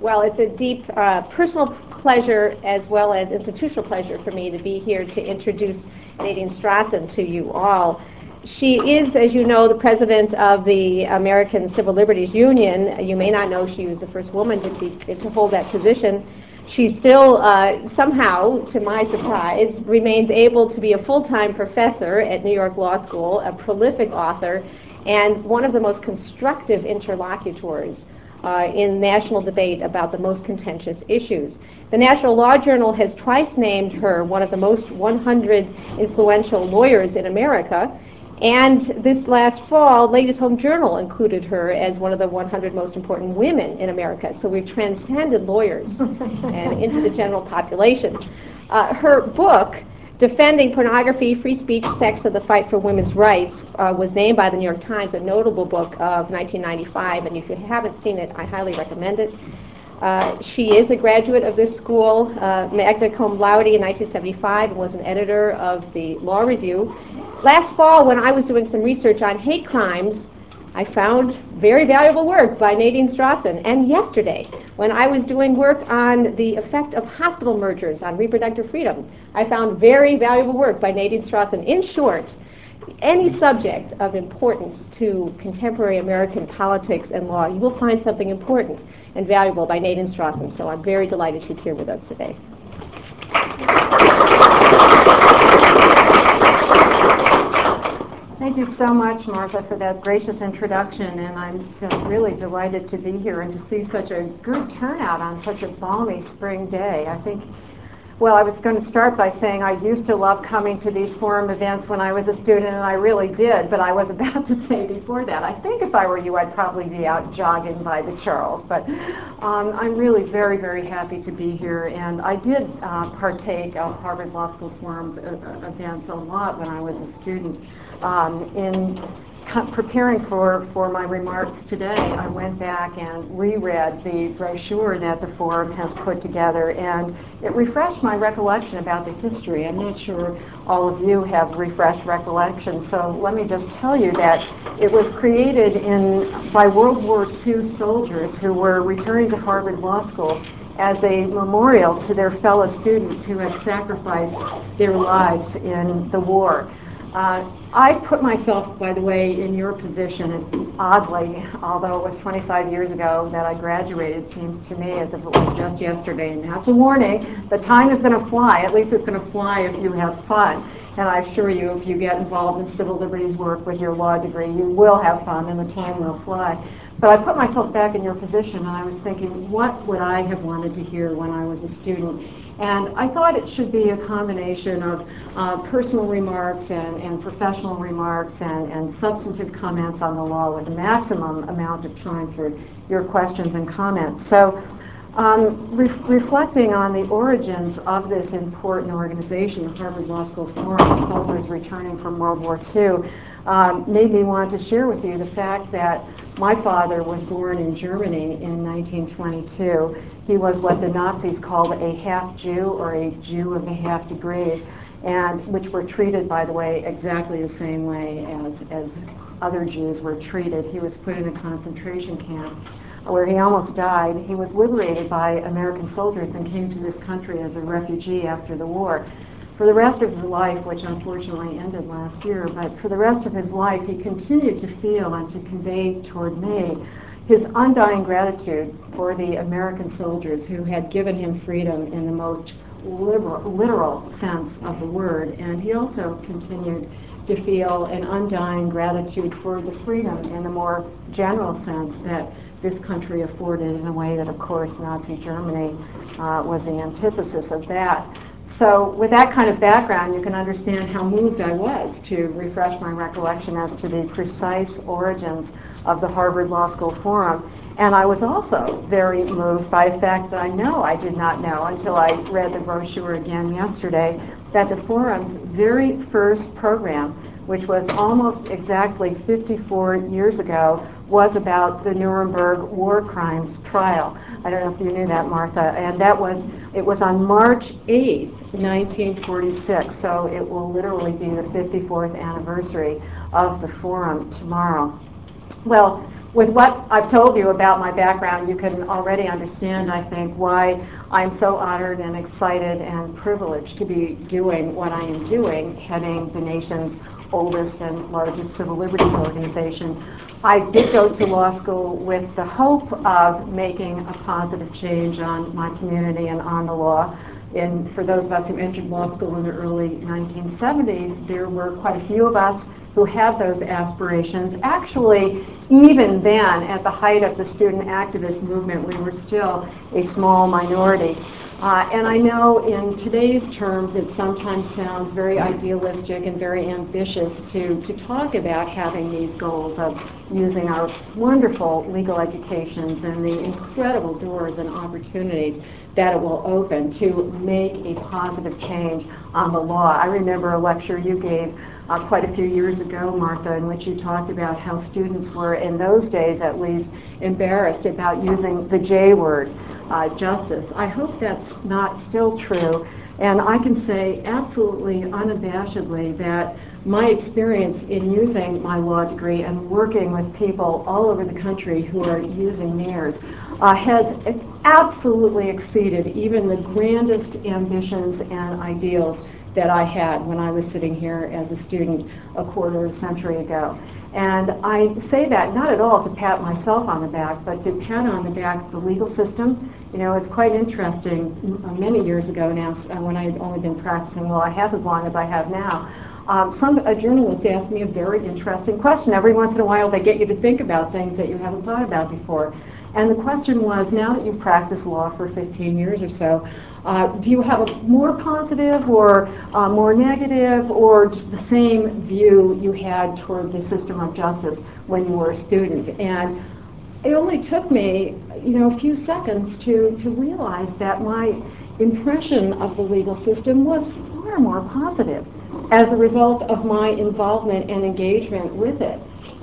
Well, it's a deep personal pleasure as well as institutional pleasure for me to be here to introduce Nadine Strossen to you all. She is, as you know, the president of the American Civil Liberties Union. You may not know she was the first woman to hold that position. She still, somehow, to my surprise, remains able to be a full-time professor at New York Law School, a prolific author, and one of the most constructive interlocutors in national debate about the most contentious issues. The National Law Journal has twice named her one of the most 100 influential lawyers in America, and this last fall, Ladies Home Journal included her as one of the 100 most important women in America. So we've transcended lawyers and into the general population. Her book, Defending Pornography, Free Speech, Sex, and the Fight for Women's Rights, was named by the New York Times a notable book of 1995, and if you haven't seen it, I highly recommend it. She is a graduate of this school, magna cum laude in 1975, and was an editor of the Law Review. Last fall, when I was doing some research on hate crimes, I found very valuable work by Nadine Strossen. And yesterday, when I was doing work on the effect of hospital mergers on reproductive freedom, I found very valuable work by Nadine Strossen. In short, any subject of importance to contemporary American politics and law, you will find something important and valuable by Nadine Strossen. So I'm very delighted she's here with us today. Thank you so much, Martha, for that gracious introduction, and I'm really delighted to be here and to see such a good turnout on such a balmy spring day. Well, I was going to start by saying I used to love coming to these forum events when I was a student, and I really did, but I was about to say before that, I think if I were you, I'd probably be out jogging by the Charles, but I'm really very, very happy to be here, and I did partake of Harvard Law School Forum's events a lot when I was a student. In preparing for my remarks today, I went back and reread the brochure that the forum has put together, and it refreshed my recollection about the history. I'm not sure all of you have refreshed recollections, so let me just tell you that it was created by World War II soldiers who were returning to Harvard Law School as a memorial to their fellow students who had sacrificed their lives in the war. I put myself, by the way, in your position, and oddly, although it was 25 years ago that I graduated, it seems to me as if it was just yesterday, and that's a warning. The time is going to fly. At least it's going to fly if you have fun. And I assure you, if you get involved in civil liberties work with your law degree, you will have fun, and the time will fly. But I put myself back in your position, and I was thinking, what would I have wanted to hear when I was a student? And I thought it should be a combination of personal remarks and professional remarks and substantive comments on the law with the maximum amount of time for your questions and comments. So reflecting on the origins of this important organization, the Harvard Law School Forum, soldiers returning from World War II, made me want to share with you the fact that my father was born in Germany in 1922. He was what the Nazis called a half-Jew, or a Jew of a half degree, and which were treated, by the way, exactly the same way as other Jews were treated. He was put in a concentration camp where he almost died. He was liberated by American soldiers and came to this country as a refugee after the war. For the rest of his life, which unfortunately ended last year, but for the rest of his life, he continued to feel and to convey toward me his undying gratitude for the American soldiers who had given him freedom in the most literal sense of the word. And he also continued to feel an undying gratitude for the freedom in the more general sense that this country afforded, in a way that, of course, Nazi Germany was the antithesis of that. So with that kind of background, you can understand how moved I was to refresh my recollection as to the precise origins of the Harvard Law School Forum. And I was also very moved by a fact that I did not know until I read the brochure again yesterday, that the Forum's very first program, which was almost exactly 54 years ago, was about the Nuremberg war crimes trial. I don't know if you knew that, Martha. And it was on March 8th, 1946. So it will literally be the 54th anniversary of the Forum tomorrow. Well, with what I've told you about my background, you can already understand, I think, why I'm so honored and excited and privileged to be doing what I am doing, heading the nation's oldest and largest civil liberties organization. I did go to law school with the hope of making a positive change on my community and on the law. And for those of us who entered law school in the early 1970s, there were quite a few of us who had those aspirations. Actually, even then, at the height of the student activist movement, we were still a small minority. And I know in today's terms, it sometimes sounds very idealistic and very ambitious to talk about having these goals of using our wonderful legal educations and the incredible doors and opportunities that it will open to make a positive change on the law. I remember a lecture you gave quite a few years ago, Martha, in which you talked about how students were, in those days at least, embarrassed about using the J word, justice. I hope that's not still true, and I can say absolutely unabashedly that my experience in using my law degree and working with people all over the country who are using theirs has absolutely exceeded even the grandest ambitions and ideals that I had when I was sitting here as a student a quarter of a century ago. And I say that not at all to pat myself on the back, but to pat on the back of the legal system. You know, it's quite interesting, many years ago now, when I had only been practicing law half as long as I have now, a journalist asked me a very interesting question. Every once in a while they get you to think about things that you haven't thought about before. And the question was, now that you've practiced law for 15 years or so, do you have a more positive or more negative or just the same view you had toward the system of justice when you were a student? And it only took me, a few seconds to realize that my impression of the legal system was far more positive as a result of my involvement and engagement with it.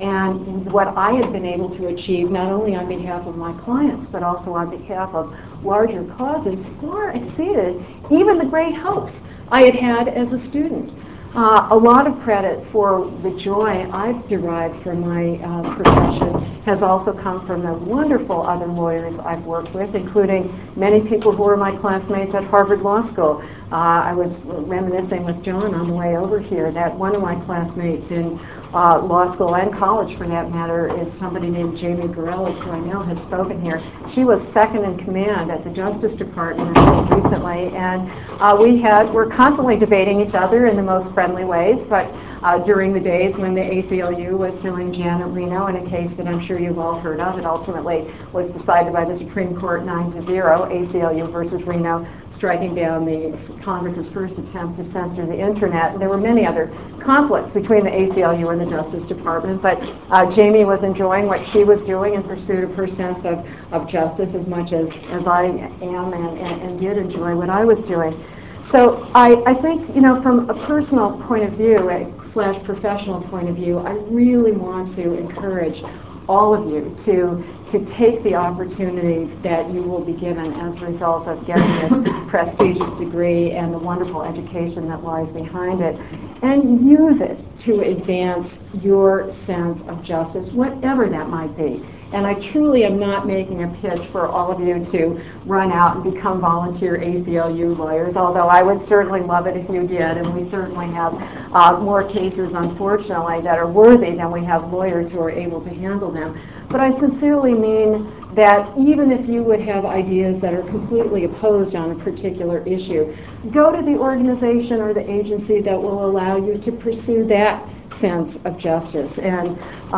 And what I had been able to achieve, not only on behalf of my clients, but also on behalf of larger causes, far exceeded even the great hopes I had had as a student. A lot of credit for the joy I've derived from my profession has also come from the wonderful other lawyers I've worked with, including many people who were my classmates at Harvard Law School. I was reminiscing with John on the way over here that one of my classmates in law school and college, for that matter, is somebody named Jamie Gorelick, who I know has spoken here. She was second in command at the Justice Department recently, and we're constantly debating each other in the most friendly ways, but during the days when the ACLU was suing Janet Reno in a case that I'm sure you've all heard of, it ultimately was decided by the Supreme Court 9-0, ACLU versus Reno, striking down the Congress's first attempt to censor the internet. And there were many other conflicts between the ACLU and the Justice Department, but Jamie was enjoying what she was doing in pursuit of her sense of justice as much as I am and did enjoy what I was doing. So I think, from a personal point of view, / professional point of view, I really want to encourage all of you to take the opportunities that you will be given as a result of getting this prestigious degree and the wonderful education that lies behind it, and use it to advance your sense of justice, whatever that might be. And I truly am not making a pitch for all of you to run out and become volunteer ACLU lawyers, although I would certainly love it if you did, and we certainly have more cases, unfortunately, that are worthy than we have lawyers who are able to handle them. But I sincerely mean that even if you would have ideas that are completely opposed on a particular issue, go to the organization or the agency that will allow you to pursue that sense of justice. And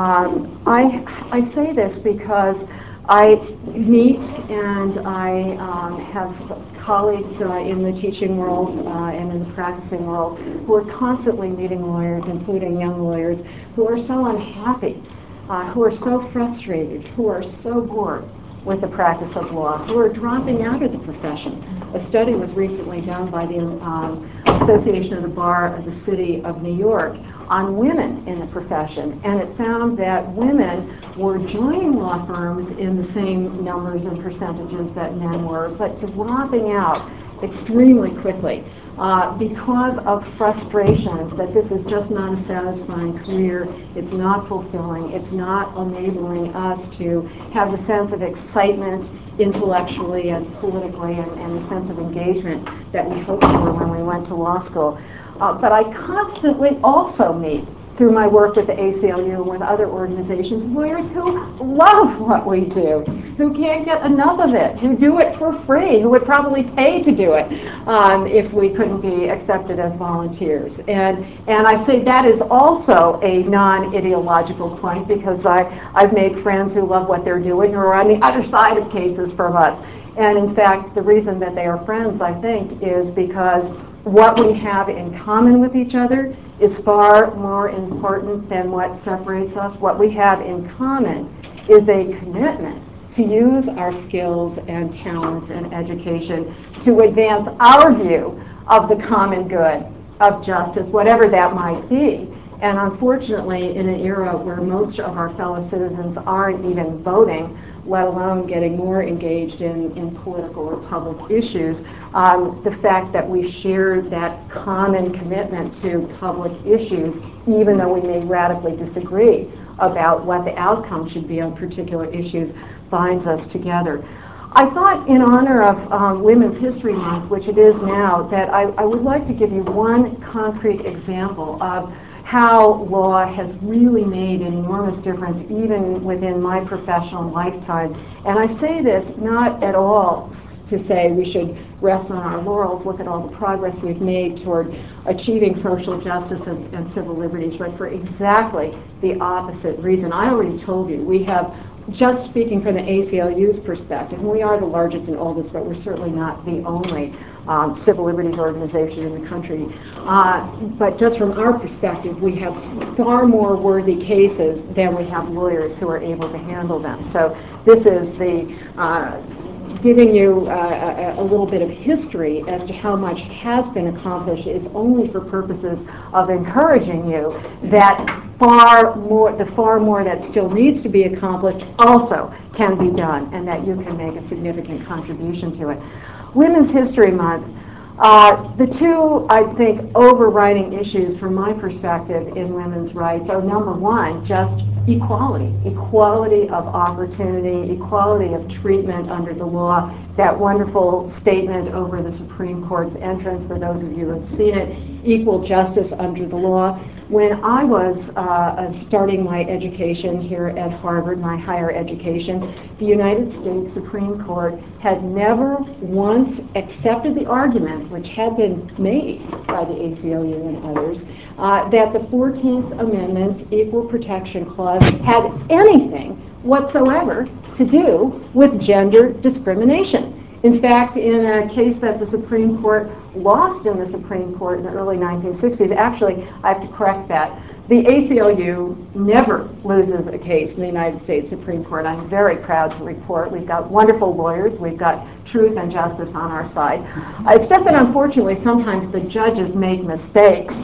I say this because I meet and I have colleagues in the teaching world and in the practicing world who are constantly meeting lawyers, including young lawyers, who are so unhappy, who are so frustrated, who are so bored with the practice of law, who are dropping out of the profession. A study was recently done by the Association of the Bar of the City of New York on women in the profession, and it found that women were joining law firms in the same numbers and percentages that men were, but dropping out extremely quickly because of frustrations that this is just not a satisfying career, it's not fulfilling, it's not enabling us to have the sense of excitement intellectually and politically and the sense of engagement that we hoped for when we went to law school. But I constantly also meet, through my work with the ACLU and with other organizations, lawyers who love what we do, who can't get enough of it, who do it for free, who would probably pay to do it if we couldn't be accepted as volunteers. And I say that is also a non-ideological point, because I've made friends who love what they're doing who are on the other side of cases from us. And in fact, the reason that they are friends, I think, is because what we have in common with each other is far more important than what separates us. What we have in common is a commitment to use our skills and talents and education to advance our view of the common good, of justice, whatever that might be. And unfortunately, in an era where most of our fellow citizens aren't even voting, let alone getting more engaged in political or public issues, the fact that we share that common commitment to public issues, even though we may radically disagree about what the outcome should be on particular issues, binds us together. I thought, in honor of Women's History Month, which it is now, that I would like to give you one concrete example of how law has really made an enormous difference even within my professional lifetime. And I say this not at all to say we should rest on our laurels, look at all the progress we've made toward achieving social justice and civil liberties, but for exactly the opposite reason. I already told you, we have, just speaking from the ACLU's perspective, and we are the largest and oldest, but we're certainly not the only civil liberties organization in the country. But just from our perspective, we have far more worthy cases than we have lawyers who are able to handle them. So this is the giving you a little bit of history as to how much has been accomplished is only for purposes of encouraging you that the far more that still needs to be accomplished also can be done, and that you can make a significant contribution to it. Women's History Month, the two, I think, overriding issues from my perspective in women's rights are, number one, just equality of opportunity, equality of treatment under the law. That wonderful statement over the Supreme Court's entrance, for those of you who have seen it, equal justice under the law. When I was starting my education here at Harvard, my higher education, the United States Supreme Court had never once accepted the argument, which had been made by the ACLU and others, that the 14th Amendment's Equal Protection Clause had anything whatsoever to do with gender discrimination. In fact, in a case that the Supreme Court lost in the Supreme Court in the early 1960s, actually, I have to correct that. The ACLU never loses a case in the United States Supreme Court. I'm very proud to report we've got wonderful lawyers. We've got truth and justice on our side. It's just that, unfortunately, sometimes the judges make mistakes.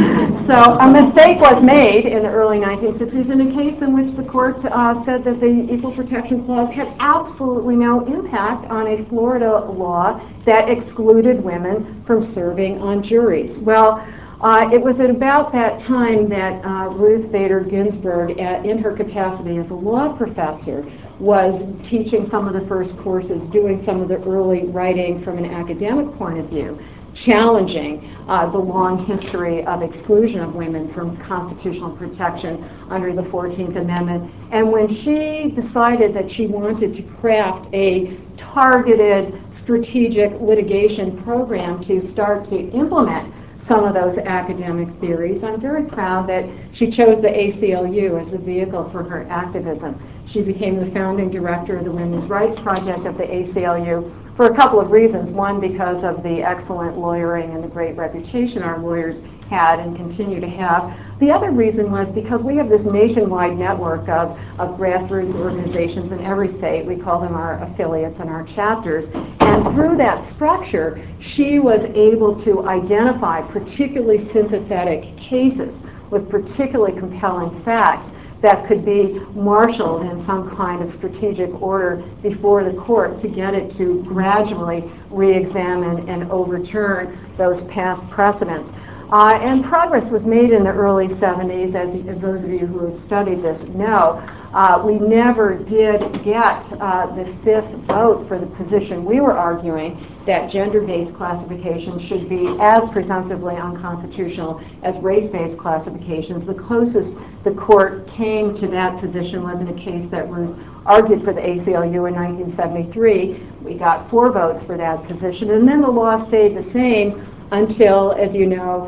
So a mistake was made in the early 1960s in a case in which the court said that the Equal Protection Clause had absolutely no impact on a Florida law that excluded women from serving on juries. Well, it was at about that time that Ruth Bader Ginsburg, in her capacity as a law professor, was teaching some of the first courses, doing some of the early writing from an academic point of view, challenging the long history of exclusion of women from constitutional protection under the 14th Amendment. And when she decided that she wanted to craft a targeted strategic litigation program to start to implement some of those academic theories, I'm very proud that she chose the ACLU as the vehicle for her activism. She became the founding director of the Women's Rights Project of the ACLU for a couple of reasons. One, because of the excellent lawyering and the great reputation our lawyers had and continue to have. The other reason was because we have this nationwide network of grassroots organizations in every state. We call them our affiliates and our chapters. And through that structure, she was able to identify particularly sympathetic cases with particularly compelling facts that could be marshaled in some kind of strategic order before the court to get it to gradually re-examine and overturn those past precedents. And progress was made in the early 70s, as those of you who have studied this know. We never did get the fifth vote for the position we were arguing that gender-based classifications should be as presumptively unconstitutional as race-based classifications. The closest the court came to that position was in a case that Ruth argued for the ACLU in 1973. We got 4 votes for that position, and then the law stayed the same until, as you know,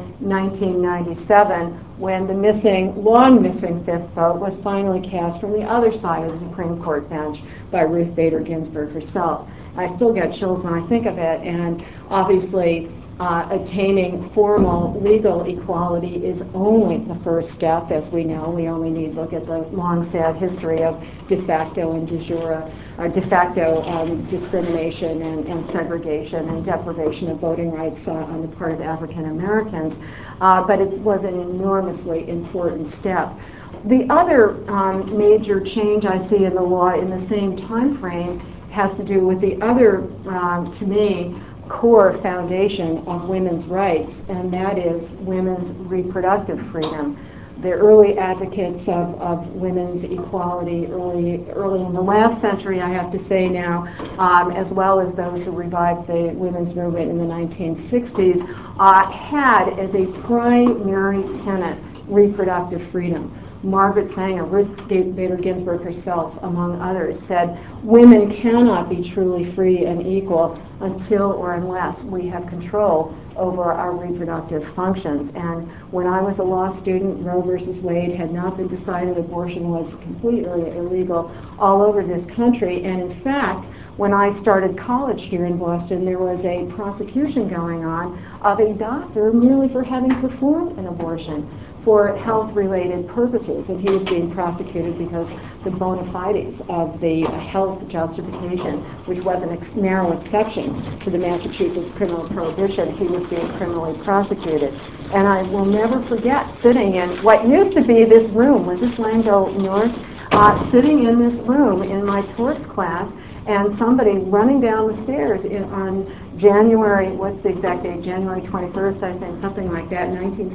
1997, when the long missing fifth vote was finally cast from the other side of the Supreme Court bench by Ruth Bader Ginsburg herself. I still get chills when I think of it, and obviously attaining formal legal equality is only the first step, as we know. We only need to look at the long, sad history of de facto and de jure, de facto discrimination and segregation and deprivation of voting rights on the part of African Americans. But it was an enormously important step. The other major change I see in the law in the same time frame has to do with the other, to me, core foundation of women's rights, and that is women's reproductive freedom. The early advocates of women's equality early in the last century, I have to say now, as well as those who revived the women's movement in the 1960s, had as a primary tenet reproductive freedom. Margaret Sanger, Ruth Bader Ginsburg herself, among others, said women cannot be truly free and equal until or unless we have control over our reproductive functions. And when I was a law student, Roe versus Wade had not been decided. Abortion was completely illegal all over this country. And in fact, when I started college here in Boston, there was a prosecution going on of a doctor merely for having performed an abortion for health-related purposes, and he was being prosecuted because the bona fides of the health justification, which was a narrow exception to the Massachusetts criminal prohibition, he was being criminally prosecuted. And I will never forget sitting in what used to be this room, was this Langdale North, sitting in this room in my torts class, and somebody running down the stairs on January, what's the exact date, January 21st, I think, something like that,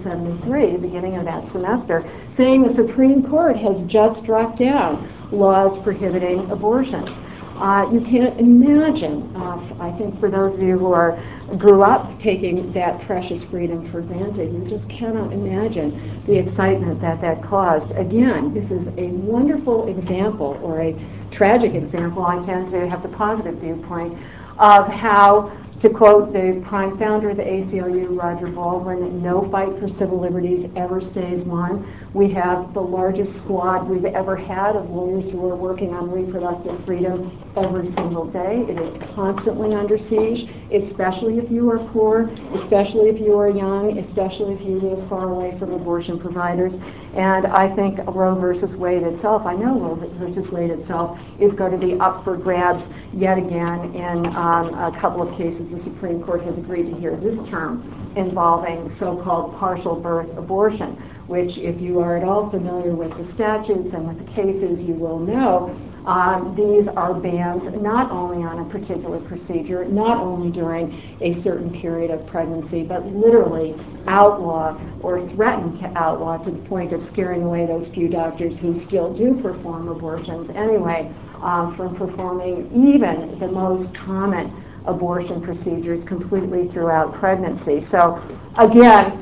1973, the beginning of that semester, saying the Supreme Court has just struck down laws prohibiting abortions. You can't imagine, I think for those of you who grew up taking that precious freedom for granted, you just cannot imagine the excitement that caused. Again, this is a wonderful example, or a tragic example, I tend to have the positive viewpoint, of how, to quote the prime founder of the ACLU, Roger Baldwin, no fight for civil liberties ever stays won. We have the largest squad we've ever had of lawyers who are working on reproductive freedom every single day. It is constantly under siege, especially if you are poor, especially if you are young, especially if you live far away from abortion providers. And I think Roe versus Wade itself, I know Roe versus Wade itself, is going to be up for grabs yet again in a couple of cases the Supreme Court has agreed to hear this term involving so-called partial birth abortion, which, if you are at all familiar with the statutes and with the cases, you will know these are bans not only on a particular procedure, not only during a certain period of pregnancy, but literally outlaw or threaten to outlaw to the point of scaring away those few doctors who still do perform abortions anyway from performing even the most common abortion procedures completely throughout pregnancy. So again,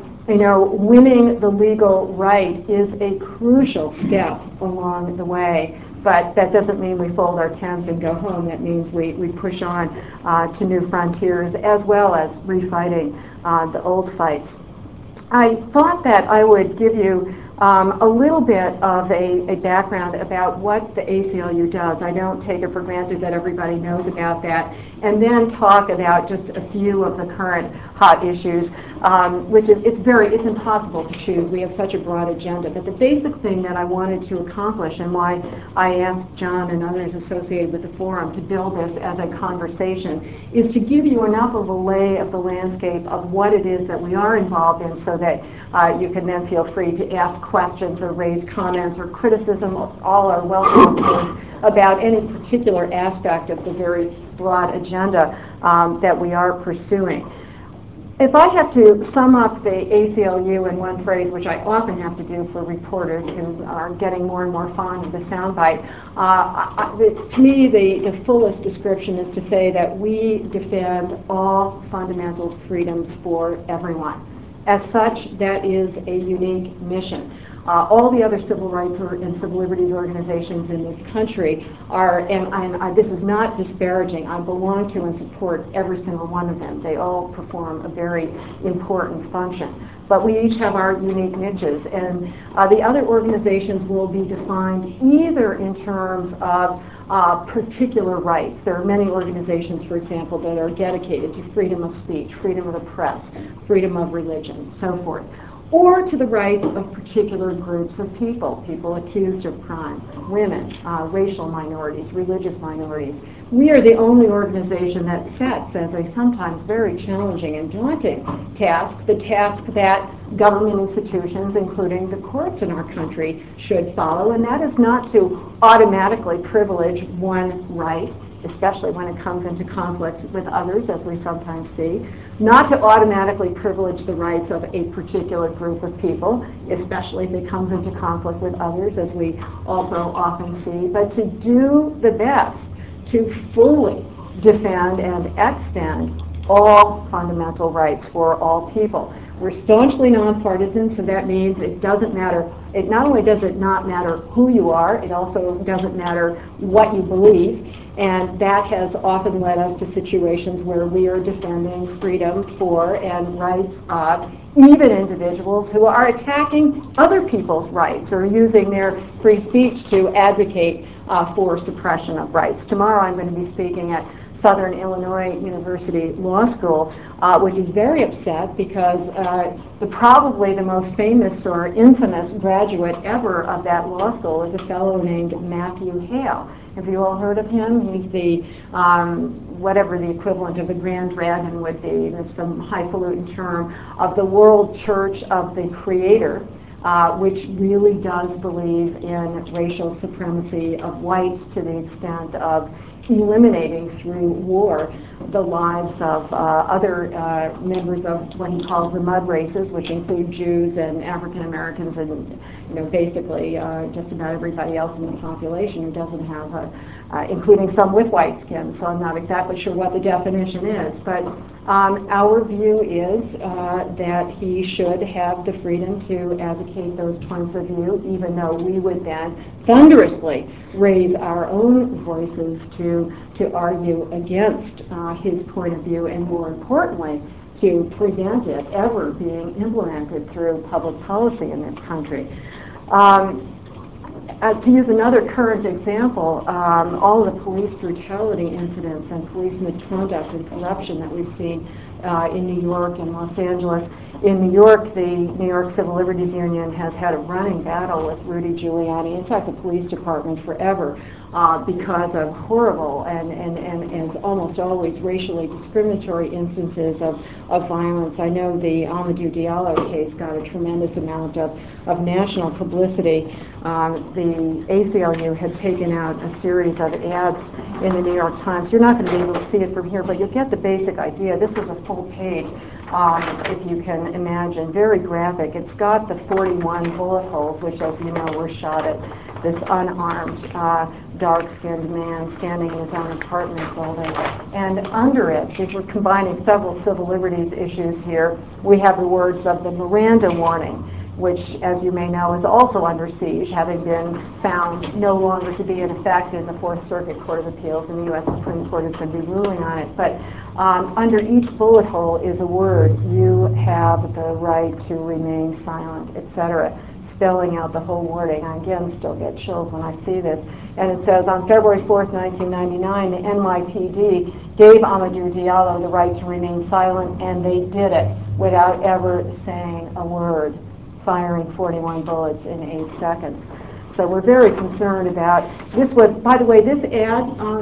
winning the legal right is a crucial step along the way, but that doesn't mean we fold our tents and go home. That means we push on to new frontiers, as well as refighting the old fights. I thought that I would give you A little bit of a background about what the ACLU does. I don't take it for granted that everybody knows about that. And then talk about just a few of the current hot issues, which is, it's impossible to choose. We have such a broad agenda. But the basic thing that I wanted to accomplish, and why I asked John and others associated with the forum to build this as a conversation, is to give you enough of a lay of the landscape of what it is that we are involved in, so that you can then feel free to ask questions or raise comments or criticism. All are welcome, of course, about any particular aspect of the very broad agenda that we are pursuing. If I have to sum up the ACLU in one phrase, which I often have to do for reporters who are getting more and more fond of the soundbite, to me the fullest description is to say that we defend all fundamental freedoms for everyone. As such, that is a unique mission. All the other civil rights and civil liberties organizations in this country are, and this is not disparaging, I belong to and support every single one of them. They all perform a very important function. But we each have our unique niches, and the other organizations will be defined either in terms of particular rights. There are many organizations, for example, that are dedicated to freedom of speech, freedom of the press, freedom of religion, so forth, or to the rights of particular groups of people, people accused of crime, women, racial minorities, religious minorities. We are the only organization that sets as a sometimes very challenging and daunting task, the task that government institutions, including the courts in our country, should follow, and that is not to automatically privilege one right, especially when it comes into conflict with others, as we sometimes see, not to automatically privilege the rights of a particular group of people, especially if it comes into conflict with others, as we also often see, but to do the best to fully defend and extend all fundamental rights for all people. We're staunchly nonpartisan, so that means it doesn't matter. It not only does it not matter who you are, it also doesn't matter what you believe, and that has often led us to situations where we are defending freedom for and rights of even individuals who are attacking other people's rights or using their free speech to advocate for suppression of rights. Tomorrow I'm going to be speaking at Southern Illinois University Law School, which is very upset because probably the most famous or infamous graduate ever of that law school is a fellow named Matthew Hale. Have you all heard of him? He's the, whatever the equivalent of a Grand Dragon would be, there's some highfalutin term, of the World Church of the Creator, which really does believe in racial supremacy of whites to the extent of eliminating through war the lives of other members of what he calls the mud races, which include Jews and African Americans and basically just about everybody else in the population who doesn't have including some with white skin, so I'm not exactly sure what the definition is, but our view is that he should have the freedom to advocate those points of view, even though we would then thunderously raise our own voices to argue against his point of view, and more importantly, to prevent it ever being implemented through public policy in this country. To use another current example, all of the police brutality incidents and police misconduct and corruption that we've seen in New York and Los Angeles. In New York, the New York Civil Liberties Union has had a running battle with Rudy Giuliani, in fact the police department forever, because of horrible and as almost always racially discriminatory instances of violence. I know the Amadou Diallo case got a tremendous amount of national publicity. The ACLU had taken out a series of ads in the New York Times. You're not going to be able to see it from here, but you'll get the basic idea. This was a full page, if you can imagine, very graphic. It's got the 41 bullet holes, which, as you know, were shot at this unarmed, dark-skinned man standing in his own apartment building. And under it, because we're combining several civil liberties issues here, we have the words of the Miranda warning, which, as you may know, is also under siege, having been found no longer to be in effect in the Fourth Circuit Court of Appeals, and the U.S. Supreme Court is going to be ruling on it. But under each bullet hole is a word: you have the right to remain silent, etc. spelling out the whole wording. I again still get chills when I see this. And it says, on February 4th, 1999, the NYPD gave Amadou Diallo the right to remain silent, and they did it without ever saying a word, firing 41 bullets in 8 seconds. So we're very concerned about, this was, by the way, this ad,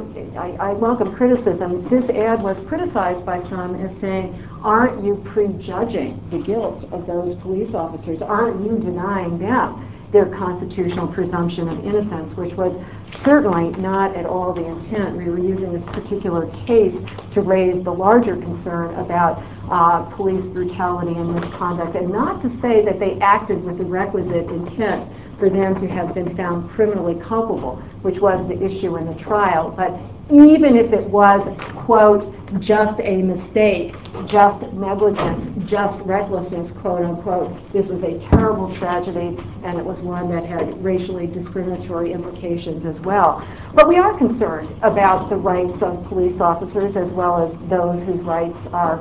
I welcome criticism. This ad was criticized by some as saying, aren't you prejudging the guilt of those police officers? Aren't you denying them their constitutional presumption of innocence, which was certainly not at all the intent. We were using this particular case to raise the larger concern about police brutality and misconduct, and not to say that they acted with the requisite intent for them to have been found criminally culpable, which was the issue in the trial. But even if it was, quote, just a mistake, just negligence, just recklessness, quote unquote, this was a terrible tragedy, and it was one that had racially discriminatory implications as well. But we are concerned about the rights of police officers, as well as those whose rights are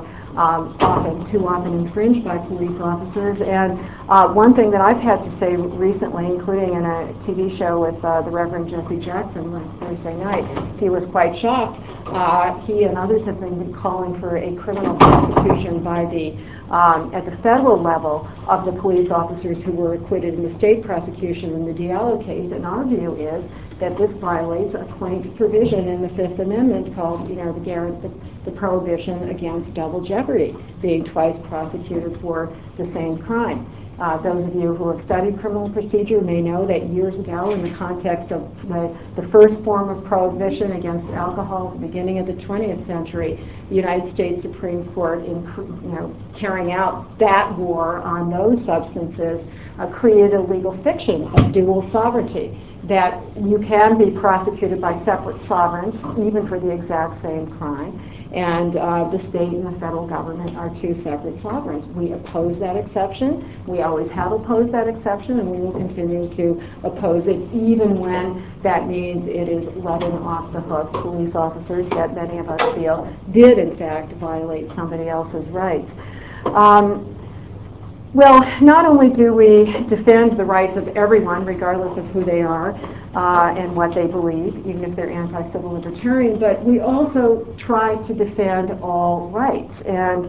too often infringed by police officers. And one thing that I've had to say recently, including in a TV show with the Reverend Jesse Jackson last Thursday night, he was quite shocked. He and others have been calling for a criminal prosecution by the at the federal level of the police officers who were acquitted in the state prosecution in the Diallo case. And our view is that this violates a quaint provision in the Fifth Amendment called, the prohibition against double jeopardy, being twice prosecuted for the same crime. Those of you who have studied criminal procedure may know that years ago, in the context of the first form of prohibition against alcohol at the beginning of the 20th century, the United States Supreme Court, in carrying out that war on those substances, created a legal fiction of dual sovereignty, that you can be prosecuted by separate sovereigns, even for the exact same crime, and the state and the federal government are two separate sovereigns. We oppose that exception. We always have opposed that exception, and we will continue to oppose it, even when that means it is letting off the hook police officers that many of us feel did, in fact, violate somebody else's rights. Well, not only do we defend the rights of everyone, regardless of who they are and what they believe, even if they're anti-civil libertarian, but we also try to defend all rights and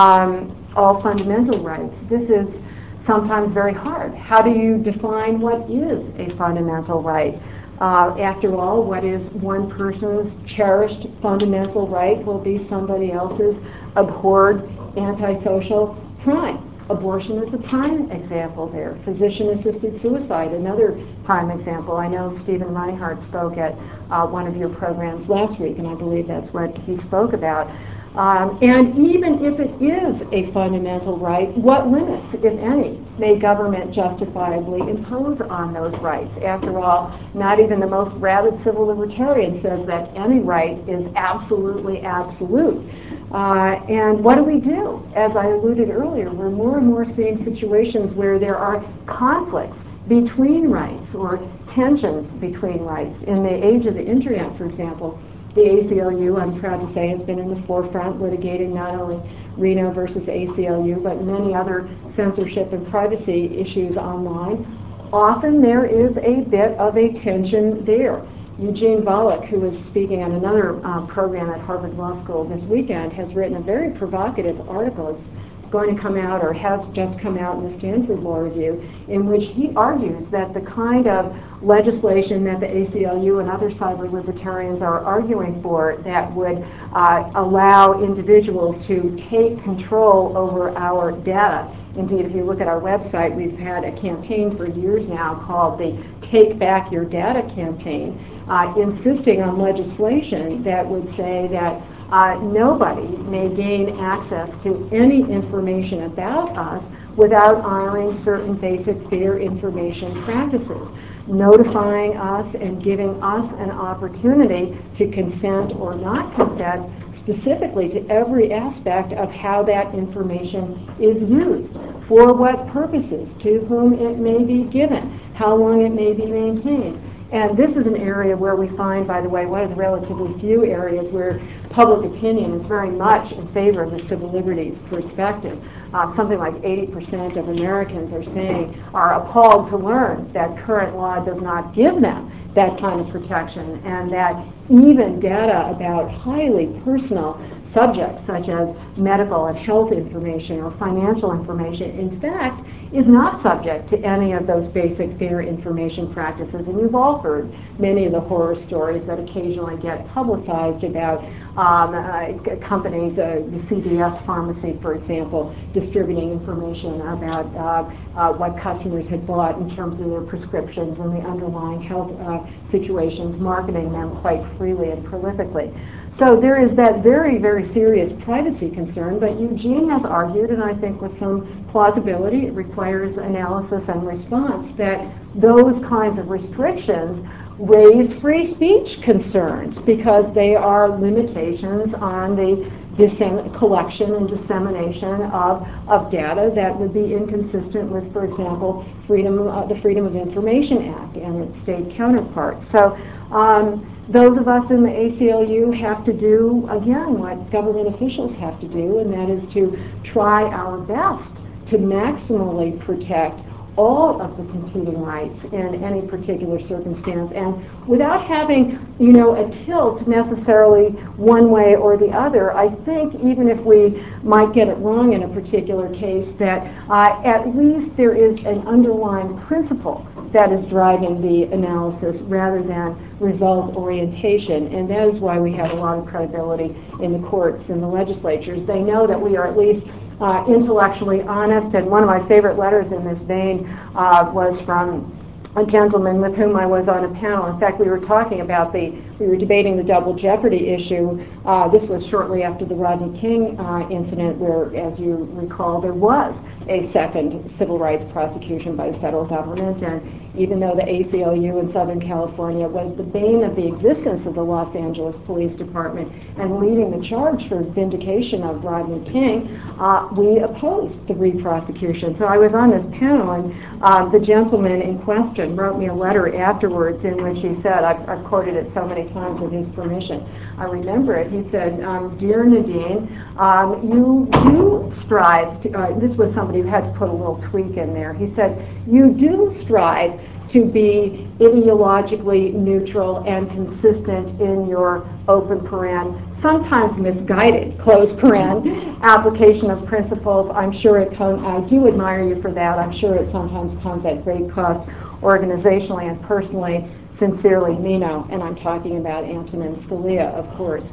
all fundamental rights. This is sometimes very hard. How do you define what is a fundamental right? After all, what is one person's cherished fundamental right will be somebody else's abhorred antisocial crime. Abortion is a prime example there. Physician-assisted suicide, another prime example. I know Stephen Reinhardt spoke at one of your programs last week, and I believe that's what he spoke about. And even if it is a fundamental right, what limits, if any, may government justifiably impose on those rights? After all, not even the most rabid civil libertarian says that any right is absolutely absolute. And what do? As I alluded earlier, we're more and more seeing situations where there are conflicts between rights or tensions between rights. In the age of the internet, for example, the ACLU, I'm proud to say, has been in the forefront litigating not only Reno versus the ACLU, but many other censorship and privacy issues online. Often there is a bit of a tension there. Eugene Volokh, who is speaking on another program at Harvard Law School this weekend, has written a very provocative article. It's going to come out, or has just come out, in the Stanford Law Review, in which he argues that the kind of legislation that the ACLU and other cyber libertarians are arguing for that would allow individuals to take control over our data. Indeed, if you look at our website, we've had a campaign for years now called the Take Back Your Data campaign, insisting on legislation that would say that nobody may gain access to any information about us without honoring certain basic fair information practices, notifying us and giving us an opportunity to consent or not consent specifically to every aspect of how that information is used, for what purposes, to whom it may be given, how long it may be maintained. And this is an area where we find, by the way, one of the relatively few areas where public opinion is very much in favor of the civil liberties perspective. Something like 80% of Americans are appalled to learn that current law does not give them that kind of protection, and that even data about highly personal subjects such as medical and health information or financial information, in fact, is not subject to any of those basic fair information practices. And you've all heard many of the horror stories that occasionally get publicized about companies, the CVS pharmacy, for example, distributing information about what customers had bought in terms of their prescriptions and the underlying health situations, marketing them quite freely and prolifically. So there is that very, very serious privacy concern, but Eugene has argued, and I think with some plausibility, it requires analysis and response, that those kinds of restrictions raise free speech concerns because they are limitations on the collection and dissemination of data that would be inconsistent with, for example, the Freedom of Information Act and its state counterparts. So those of us in the ACLU have to do, again, what government officials have to do, and that is to try our best to maximally protect all of the competing rights in any particular circumstance, and without having, a tilt necessarily one way or the other. I think even if we might get it wrong in a particular case, that at least there is an underlying principle that is driving the analysis rather than result orientation, and that is why we have a lot of credibility in the courts and the legislatures. They know that we are at least intellectually honest, and one of my favorite letters in this vein was from a gentleman with whom I was on a panel. In fact, we were debating the double jeopardy issue. This was shortly after the Rodney King incident, where, as you recall, there was a second civil rights prosecution by the federal government, and even though the ACLU in Southern California was the bane of the existence of the Los Angeles Police Department and leading the charge for vindication of Rodney King, we opposed the re-prosecution. So I was on this panel, and the gentleman in question wrote me a letter afterwards in which he said, I've quoted it so many times with his permission, I remember it. He said, "Dear Nadine, you do strive to," this was somebody who had to put a little tweak in there. He said, "You do strive to be ideologically neutral and consistent in your open paren, sometimes misguided, close paren, application of principles. I do admire you for that. I'm sure it sometimes comes at great cost organizationally and personally. Sincerely, Nino," and I'm talking about Antonin Scalia, of course.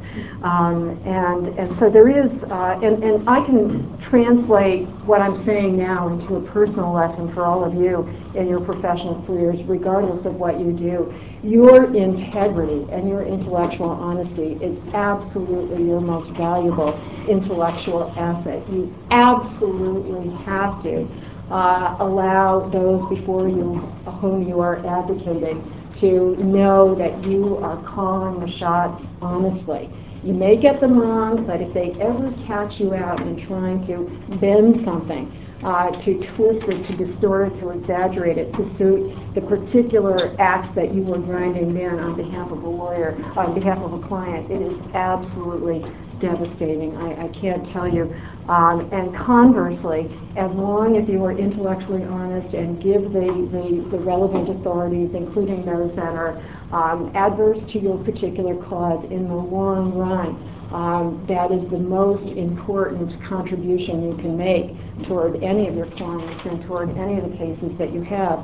And so there is, and I can translate what I'm saying now into a personal lesson for all of you in your professional careers, regardless of what you do. Your integrity and your intellectual honesty is absolutely your most valuable intellectual asset. You absolutely have to allow those before you whom you are advocating to know that you are calling the shots honestly. You may get them wrong, but if they ever catch you out in trying to bend something, to twist it, to distort it, to exaggerate it, to suit the particular acts that you were grinding down on behalf of a lawyer, on behalf of a client, it is absolutely devastating. I can't tell you. And conversely, as long as you are intellectually honest and give the relevant authorities, including those that are adverse to your particular cause in the long run, that is the most important contribution you can make toward any of your clients and toward any of the cases that you have.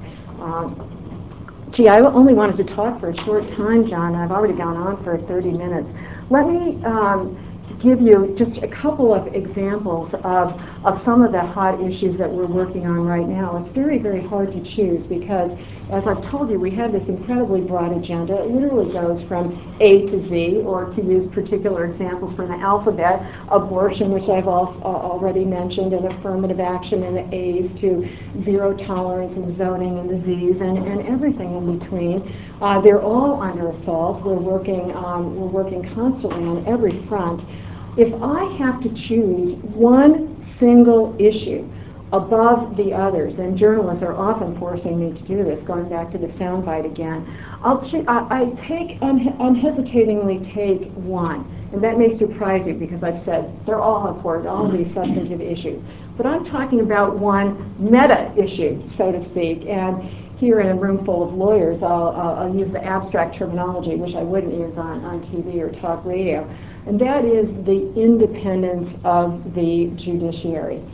Gee, I only wanted to talk for a short time, John. I've already gone on for 30 minutes. Let me give you just a couple of examples of some of the hot issues that we're working on right now. It's very, very hard to choose because, as I've told you, we have this incredibly broad agenda. It literally goes from A to Z, or to use particular examples from the alphabet, abortion, which I've also already mentioned, and affirmative action in the A's, to zero tolerance and zoning in the Z's, and everything in between. They're all under assault. We're working constantly on every front. If I have to choose one single issue above the others, and journalists are often forcing me to do this, going back to the soundbite again, I unhesitatingly take one. And that may surprise you because I've said they're all important, all of these substantive issues. But I'm talking about one meta issue, so to speak. And here in a room full of lawyers, I'll use the abstract terminology, which I wouldn't use on TV or talk radio. And that is the independence of the judiciary.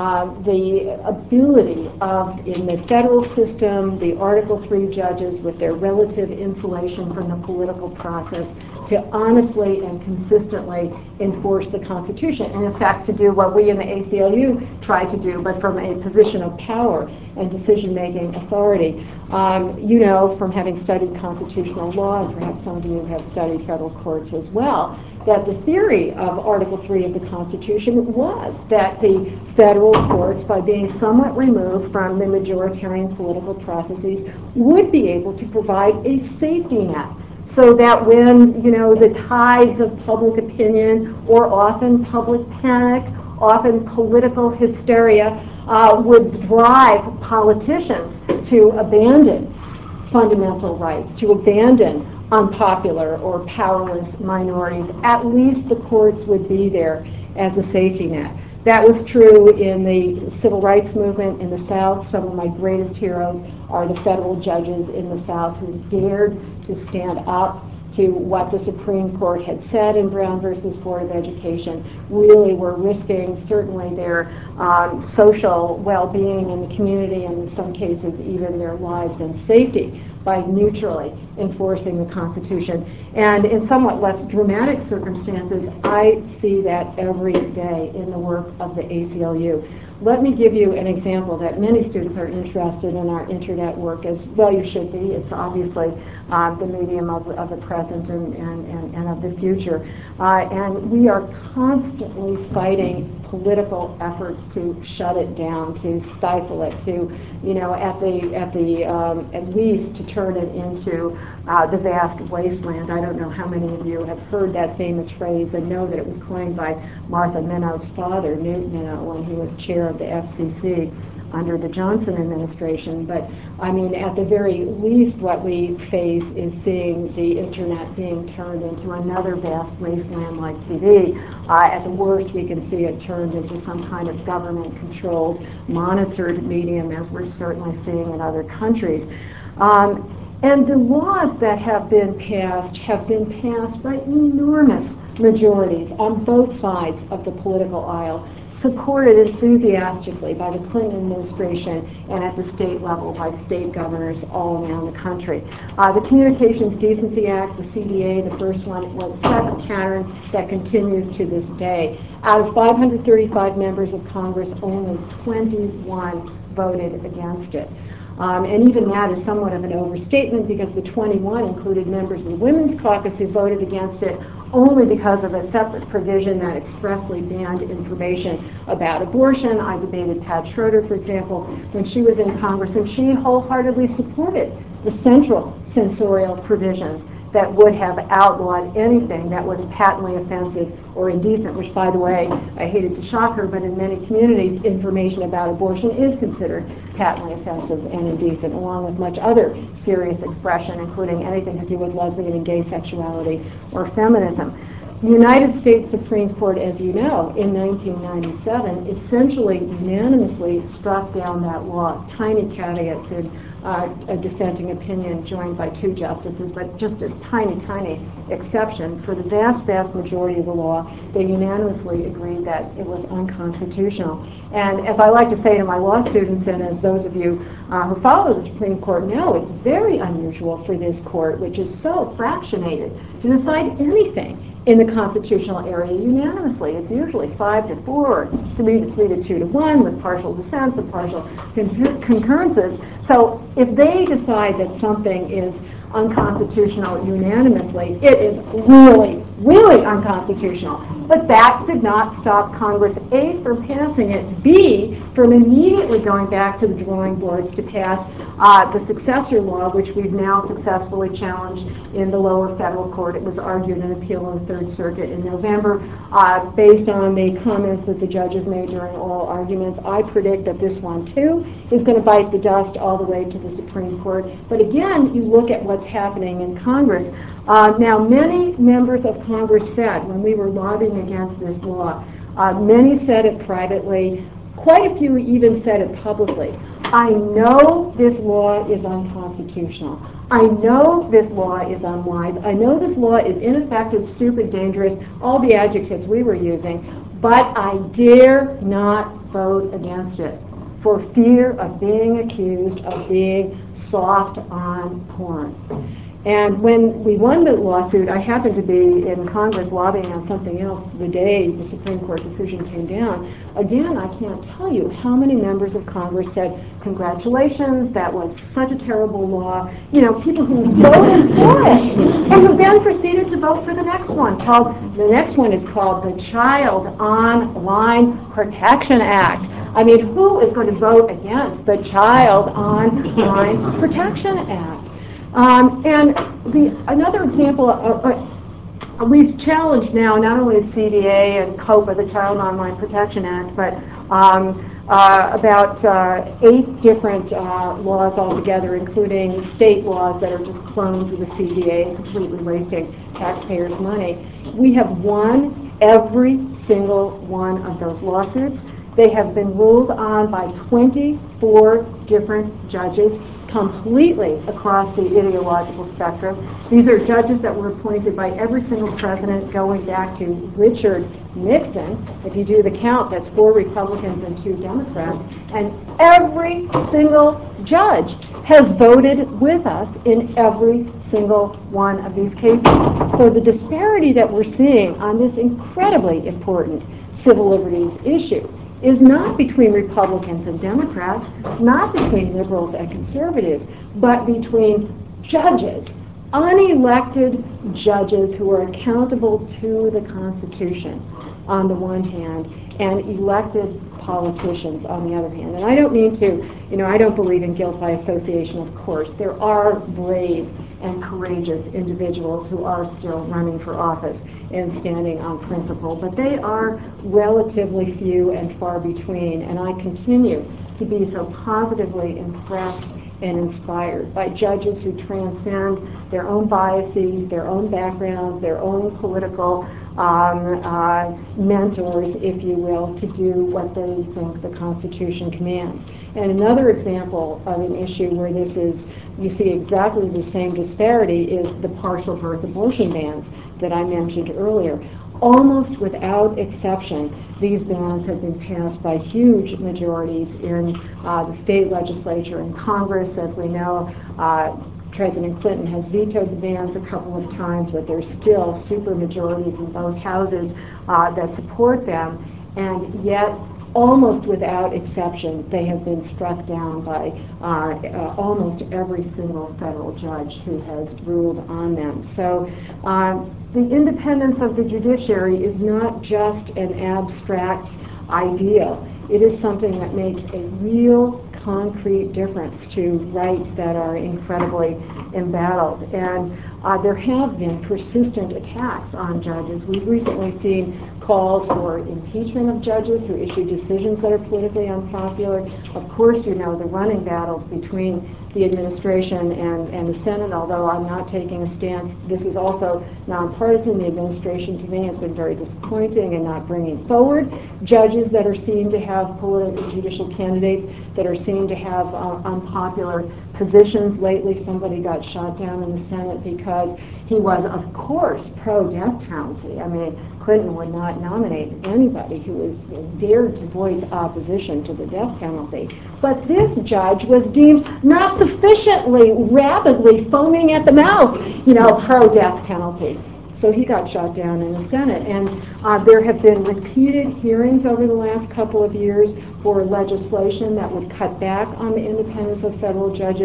The ability of, in the federal system, the Article III judges with their relative insulation from the political process to honestly and consistently enforce the Constitution, and in fact to do what we in the ACLU try to do, but from a position of power and decision-making authority. You know, from having studied constitutional law, and perhaps some of you have studied federal courts as well, that the theory of Article III of the Constitution was that the federal courts, by being somewhat removed from the majoritarian political processes, would be able to provide a safety net so that when, you know, the tides of public opinion, or often public panic, often political hysteria, would drive politicians to abandon fundamental rights, to abandon unpopular or powerless minorities, at least the courts would be there as a safety net. That was true in the civil rights movement in the South. Some of my greatest heroes are the federal judges in the South who dared to stand up to what the Supreme Court had said in Brown versus Board of Education, really were risking certainly their social well-being in the community, and in some cases even their lives and safety, by neutrally enforcing the Constitution. And in somewhat less dramatic circumstances, I see that every day in the work of the ACLU. Let me give you an example that many students are interested in our internet work, as well you should be. It's obviously the medium of the present and of the future. And we are constantly fighting political efforts to shut it down, to stifle it, to, you know, at least to turn it into the vast wasteland. I don't know how many of you have heard that famous phrase and know that it was coined by Martha Minow's father, Newt Minow, when he was chair of the FCC under the Johnson administration. But I mean, at the very least, what we face is seeing the internet being turned into another vast wasteland like TV. At the worst, we can see it turned into some kind of government-controlled, monitored medium, as we're certainly seeing in other countries. And the laws that have been passed by enormous majorities on both sides of the political aisle, supported enthusiastically by the Clinton administration and at the state level by state governors all around the country. The Communications Decency Act, the CDA, the first one, was set a pattern that continues to this day. Out of 535 members of Congress, only 21 voted against it. And even that is somewhat of an overstatement because the 21 included members of the Women's Caucus who voted against it only because of a separate provision that expressly banned information about abortion. I debated Pat Schroeder, for example, when she was in Congress, and she wholeheartedly supported the central censorial provisions that would have outlawed anything that was patently offensive or indecent, which, by the way, I hated to shock her, but in many communities, information about abortion is considered patently offensive and indecent, along with much other serious expression, including anything to do with lesbian and gay sexuality or feminism. The United States Supreme Court, as you know, in 1997, essentially unanimously struck down that law. Tiny caveats in a dissenting opinion joined by 2 justices, but just a tiny, tiny exception. For the vast, vast majority of the law, they unanimously agreed that it was unconstitutional. And as I like to say to my law students, and as those of you who follow the Supreme Court know, it's very unusual for this court, which is so fractionated, to decide anything in the constitutional area unanimously. It's usually 5-4, or 3-2-1, with partial dissents and partial concurrences. So if they decide that something is unconstitutional unanimously. It is really, really unconstitutional. But that did not stop Congress, A, from passing it, B, from immediately going back to the drawing boards to pass the successor law, which we've now successfully challenged in the lower federal court. It was argued and appealed in the Third Circuit in November. Based on the comments that the judges made during oral arguments, I predict that this one, too, is going to bite the dust all the way to the Supreme Court. But again, you look at what's happening in Congress. Now, many members of Congress said, when we were lobbying against this law, many said it privately, quite a few even said it publicly. I know this law is unconstitutional. I know this law is unwise. I know this law is ineffective, stupid, dangerous, all the adjectives we were using, but I dare not vote against it for fear of being accused of being soft on porn. And when we won the lawsuit, I happened to be in Congress lobbying on something else the day the Supreme Court decision came down. Again, I can't tell you how many members of Congress said, congratulations, that was such a terrible law. You know, people who voted for it and who then proceeded to vote for the next one. The next one is called the Child Online Protection Act. I mean, who is going to vote against the Child Online Protection Act? And another example, we've challenged now not only the CDA and COPA, the Child Online Protection Act, but about 8 different laws altogether, including state laws that are just clones of the CDA, completely wasting taxpayers' money. We have won every single one of those lawsuits. They have been ruled on by 24 different judges, completely across the ideological spectrum. These are judges that were appointed by every single president going back to Richard Nixon. If you do the count, that's 4 Republicans and 2 Democrats. And every single judge has voted with us in every single one of these cases. So the disparity that we're seeing on this incredibly important civil liberties issue is not between Republicans and Democrats, not between liberals and conservatives, but between judges, unelected judges who are accountable to the Constitution on the one hand, and elected politicians on the other hand. And I don't mean to, I don't believe in guilt by association, of course. There are brave and courageous individuals who are still running for office and standing on principle, but they are relatively few and far between, and I continue to be so positively impressed and inspired by judges who transcend their own biases, their own background, their own political mentors, if you will, to do what they think the Constitution commands. And another example of an issue where you see exactly the same disparity is the partial birth abortion bans that I mentioned earlier. Almost without exception, these bans have been passed by huge majorities in the state legislature and Congress. As we know, President Clinton has vetoed the bans a couple of times, but there's still super majorities in both houses that support them. And yet, almost without exception, they have been struck down by almost every single federal judge who has ruled on them. So the independence of the judiciary is not just an abstract ideal. It is something that makes a real concrete difference to rights that are incredibly embattled. And there have been persistent attacks on judges. We've recently seen calls for impeachment of judges who issue decisions that are politically unpopular. Of course, the running battles between the administration and the Senate, although I'm not taking a stance. This is also nonpartisan. The administration, to me, has been very disappointing in not bringing forward judges that are seen to have judicial candidates that are seen to have unpopular positions. Lately, somebody got shot down in the Senate because he was, of course, pro-death penalty. I mean, Clinton would not nominate anybody who dared to voice opposition to the death penalty. But this judge was deemed not sufficiently rapidly foaming at the mouth, pro-death penalty. So he got shot down in the Senate. And there have been repeated hearings over the last couple of years for legislation that would cut back on the independence of federal judges.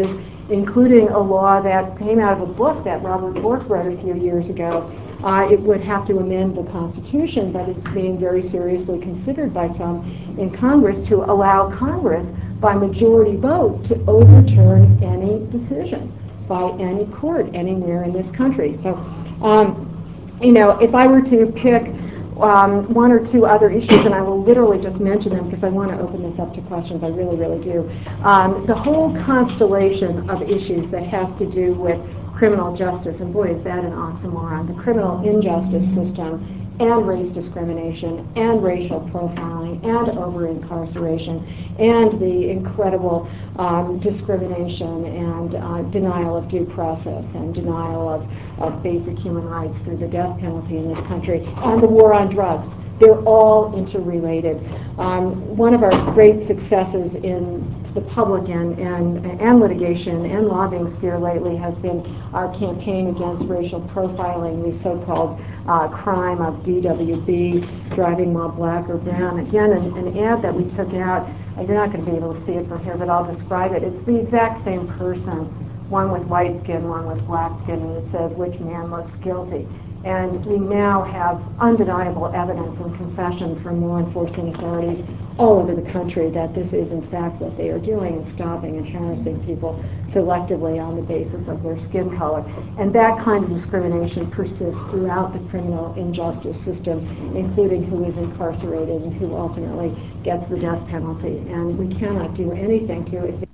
including a law that came out of a book that Robert Bork wrote a few years ago. It would have to amend the Constitution, but it's being very seriously considered by some in Congress to allow Congress, by majority vote, to overturn any decision by any court anywhere in this country. So, if I were to pick one or two other issues, and I will literally just mention them because I want to open this up to questions. I really, really do. The whole constellation of issues that has to do with criminal justice, and boy, is that an oxymoron, the criminal injustice system, and race discrimination, and racial profiling, and over-incarceration, and the incredible discrimination and denial of due process, and denial of basic human rights through the death penalty in this country, and the war on drugs. They're all interrelated. One of our great successes in the public and litigation and lobbying sphere lately has been our campaign against racial profiling, the so-called crime of DWB, driving while black or brown. Again, an ad that we took out, you're not going to be able to see it from here, but I'll describe it. It's the exact same person, one with white skin, one with black skin, and it says, which man looks guilty? And we now have undeniable evidence and confession from law enforcement authorities all over the country that this is in fact what they are doing, and stopping and harassing people selectively on the basis of their skin color. And that kind of discrimination persists throughout the criminal injustice system, including who is incarcerated and who ultimately gets the death penalty. And we cannot do anything to it.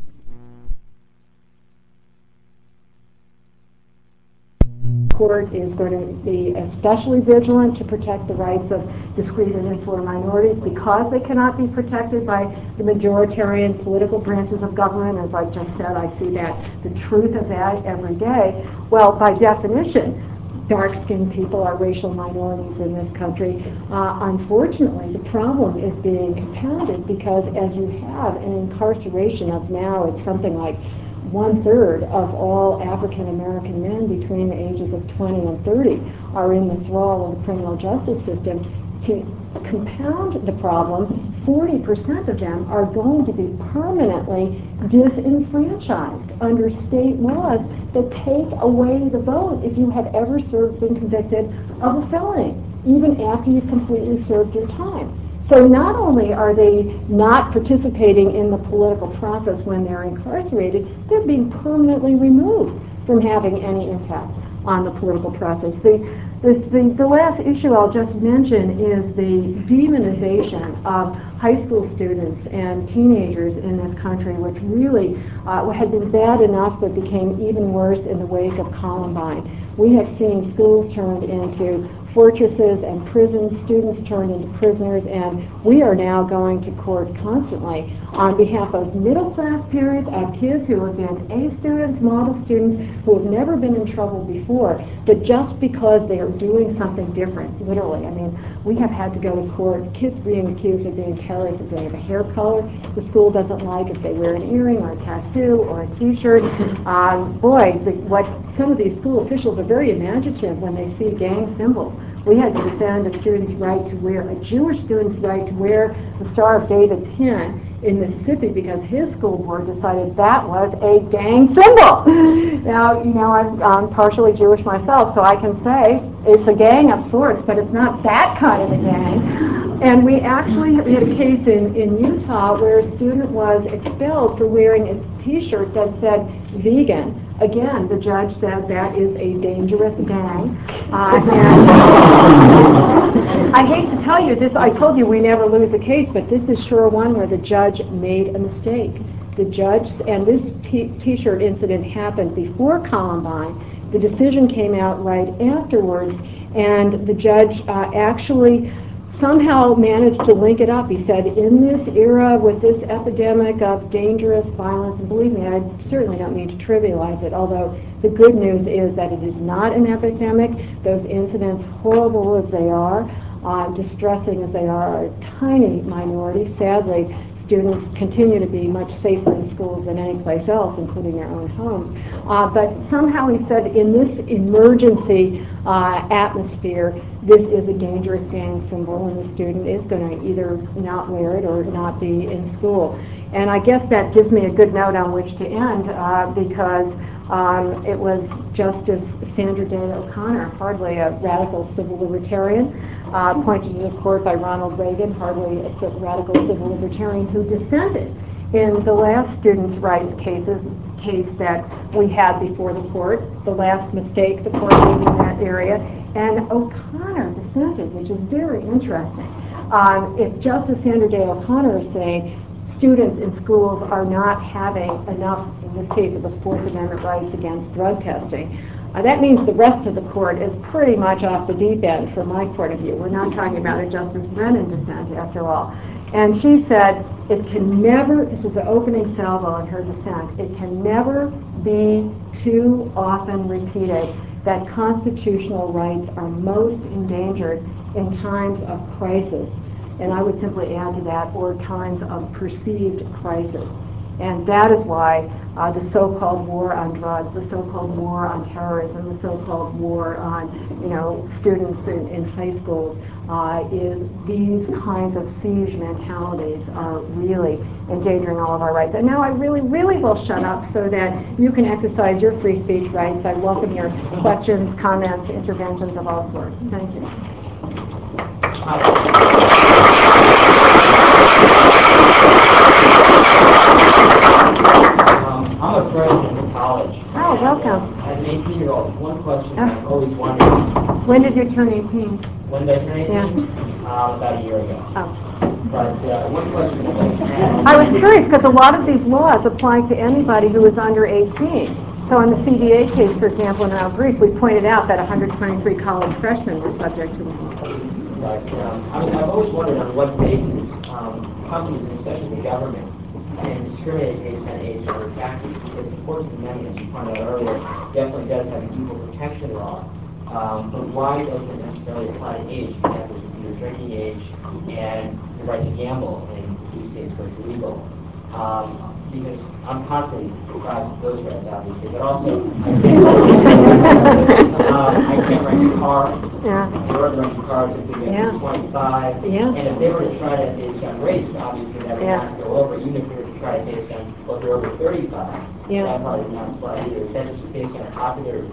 Court is going to be especially vigilant to protect the rights of discrete and insular minorities because they cannot be protected by the majoritarian political branches of government. As I've just said, I see that the truth of that every day. Well, by definition, dark-skinned people are racial minorities in this country. Unfortunately, the problem is being compounded because as you have an incarceration of now, it's something like 1/3 of all African American men between the ages of 20 and 30 are in the thrall of the criminal justice system. To compound the problem, 40% of them are going to be permanently disenfranchised under state laws that take away the vote if you have ever been convicted of a felony, even after you've completely served your time. So not only are they not participating in the political process when they're incarcerated, they're being permanently removed from having any impact on the political process. The last issue I'll just mention is the demonization of high school students and teenagers in this country, which really had been bad enough but became even worse in the wake of Columbine. We have seen schools turned into fortresses and prisons, students turned into prisoners, and we are now going to court constantly on behalf of middle-class parents, of kids who have been A students, model students, who have never been in trouble before, but just because they are doing something different, literally. I mean, we have had to go to court, kids being accused of being terrorists if they have a hair color the school doesn't like, if they wear an earring or a tattoo or a t-shirt. What some of these school officials are very imaginative when they see gang symbols. We had to defend a Jewish student's right to wear the Star of David pin in Mississippi because his school board decided that was a gang symbol. Now, I'm partially Jewish myself, so I can say it's a gang of sorts, but it's not that kind of a gang. And we had a case in Utah where a student was expelled for wearing a t-shirt that said vegan. Again, the judge said that is a dangerous gang. And I hate to tell you this, I told you we never lose a case, but this is sure one where the judge made a mistake. The judge, and this t-shirt incident happened before Columbine. The decision came out right afterwards, and the judge actually somehow managed to link it up. He said, in this era with this epidemic of dangerous violence, and believe me, I certainly don't mean to trivialize it, although the good news is that it is not an epidemic. Those incidents, horrible as they are, distressing as they are a tiny minority. Sadly, students continue to be much safer in schools than any place else, including their own homes. But somehow he said in this emergency atmosphere, this is a dangerous gang symbol, and the student is going to either not wear it or not be in school. And I guess that gives me a good note on which to end, because it was Justice Sandra Day O'Connor, hardly a radical civil libertarian, appointed to the court by Ronald Reagan, hardly a radical civil libertarian, who dissented in the last students' rights case that we had before the court, the last mistake the court made in that area, and O'Connor dissented, which is very interesting. If Justice Sandra Day O'Connor is saying students in schools are not having enough, in this case it was Fourth Amendment rights against drug testing, that means the rest of the court is pretty much off the deep end from my point of view. We're not talking about a Justice Brennan dissent after all. And she said it can never, this was the opening salvo in her dissent, it can never be too often repeated that constitutional rights are most endangered in times of crisis. And I would simply add to that, or times of perceived crisis. And that is why the so-called war on drugs, the so-called war on terrorism, the so-called war on, students in high schools, these kinds of siege mentalities are really endangering all of our rights. And now I really, really will shut up so that you can exercise your free speech rights. I welcome your questions, comments, interventions of all sorts. Thank you. I'm a freshman in college. Oh, welcome. As an 18-year-old, one question I've always wondered. When did you turn 18? When did I turn 18? Yeah. About a year ago. Oh. But one question I've always had. I was curious because a lot of these laws apply to anybody who is under 18. So in the CDA case, for example, in our brief, we pointed out that 123 college freshmen were subject to the law. But I've always wondered on what basis companies, especially the government, can discriminate based on age or factors, because the 14th Amendment, as you pointed out earlier, definitely does have an equal protection law. But why doesn't it necessarily apply to age? Examples would be your drinking age and the right to gamble in two states where it's illegal. Because I'm constantly driving those rights, obviously, but also I can't rent a car. Yeah. In order to rent a car, to be at 25. Yeah. And if they were to try that based on race, obviously that would not go over. Even if they were to try it based on what they're over 35, that probably would not slide either. Is that just based on a popular?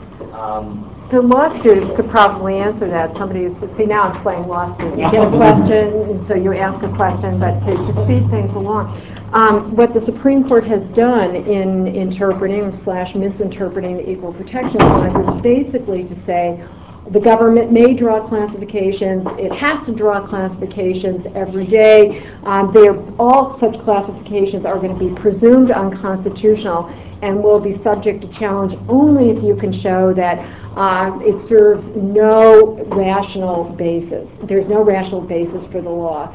The law students could probably answer that. Somebody is, see, now I'm playing law student. You get a question, and so you ask a question, but to speed things along. What the Supreme Court has done in interpreting/misinterpreting the Equal Protection Clause is basically to say the government may draw classifications. It has to draw classifications every day. All such classifications are going to be presumed unconstitutional and will be subject to challenge only if you can show that it serves no rational basis. There's no rational basis for the law,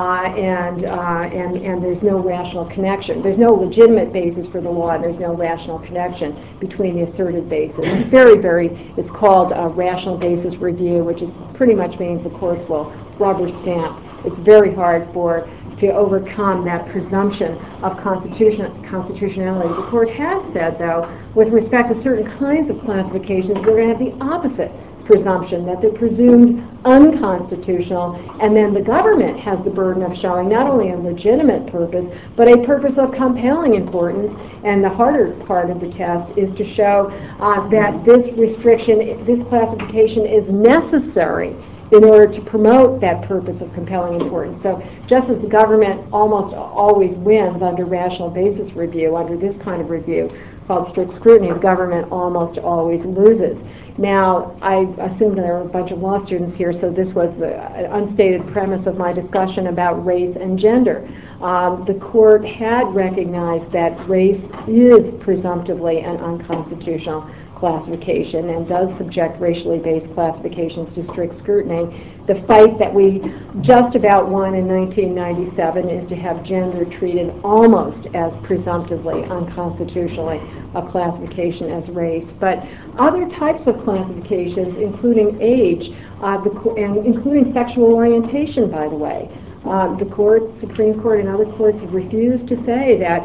and there's no rational connection. There's no legitimate basis for the law, and there's no rational connection between the asserted basis. It's called a rational basis review, which is pretty much means the courts will rubber stamp. It's very hard to overcome that presumption of constitutionality. The court has said, though, with respect to certain kinds of classifications, we're going to have the opposite presumption, that they're presumed unconstitutional, and then the government has the burden of showing not only a legitimate purpose, but a purpose of compelling importance. And the harder part of the test is to show that this restriction, this classification is necessary in order to promote that purpose of compelling importance. So just as the government almost always wins under rational basis review, under this kind of review called strict scrutiny, the government almost always loses. Now, I assume there are a bunch of law students here, so this was the unstated premise of my discussion about race and gender. The court had recognized that race is presumptively an unconstitutional classification and does subject racially based classifications to strict scrutiny. The fight that we just about won in 1997 is to have gender treated almost as presumptively unconstitutionally a classification as race. But other types of classifications, including age, and including sexual orientation, by the way, The Supreme Court and other courts have refused to say that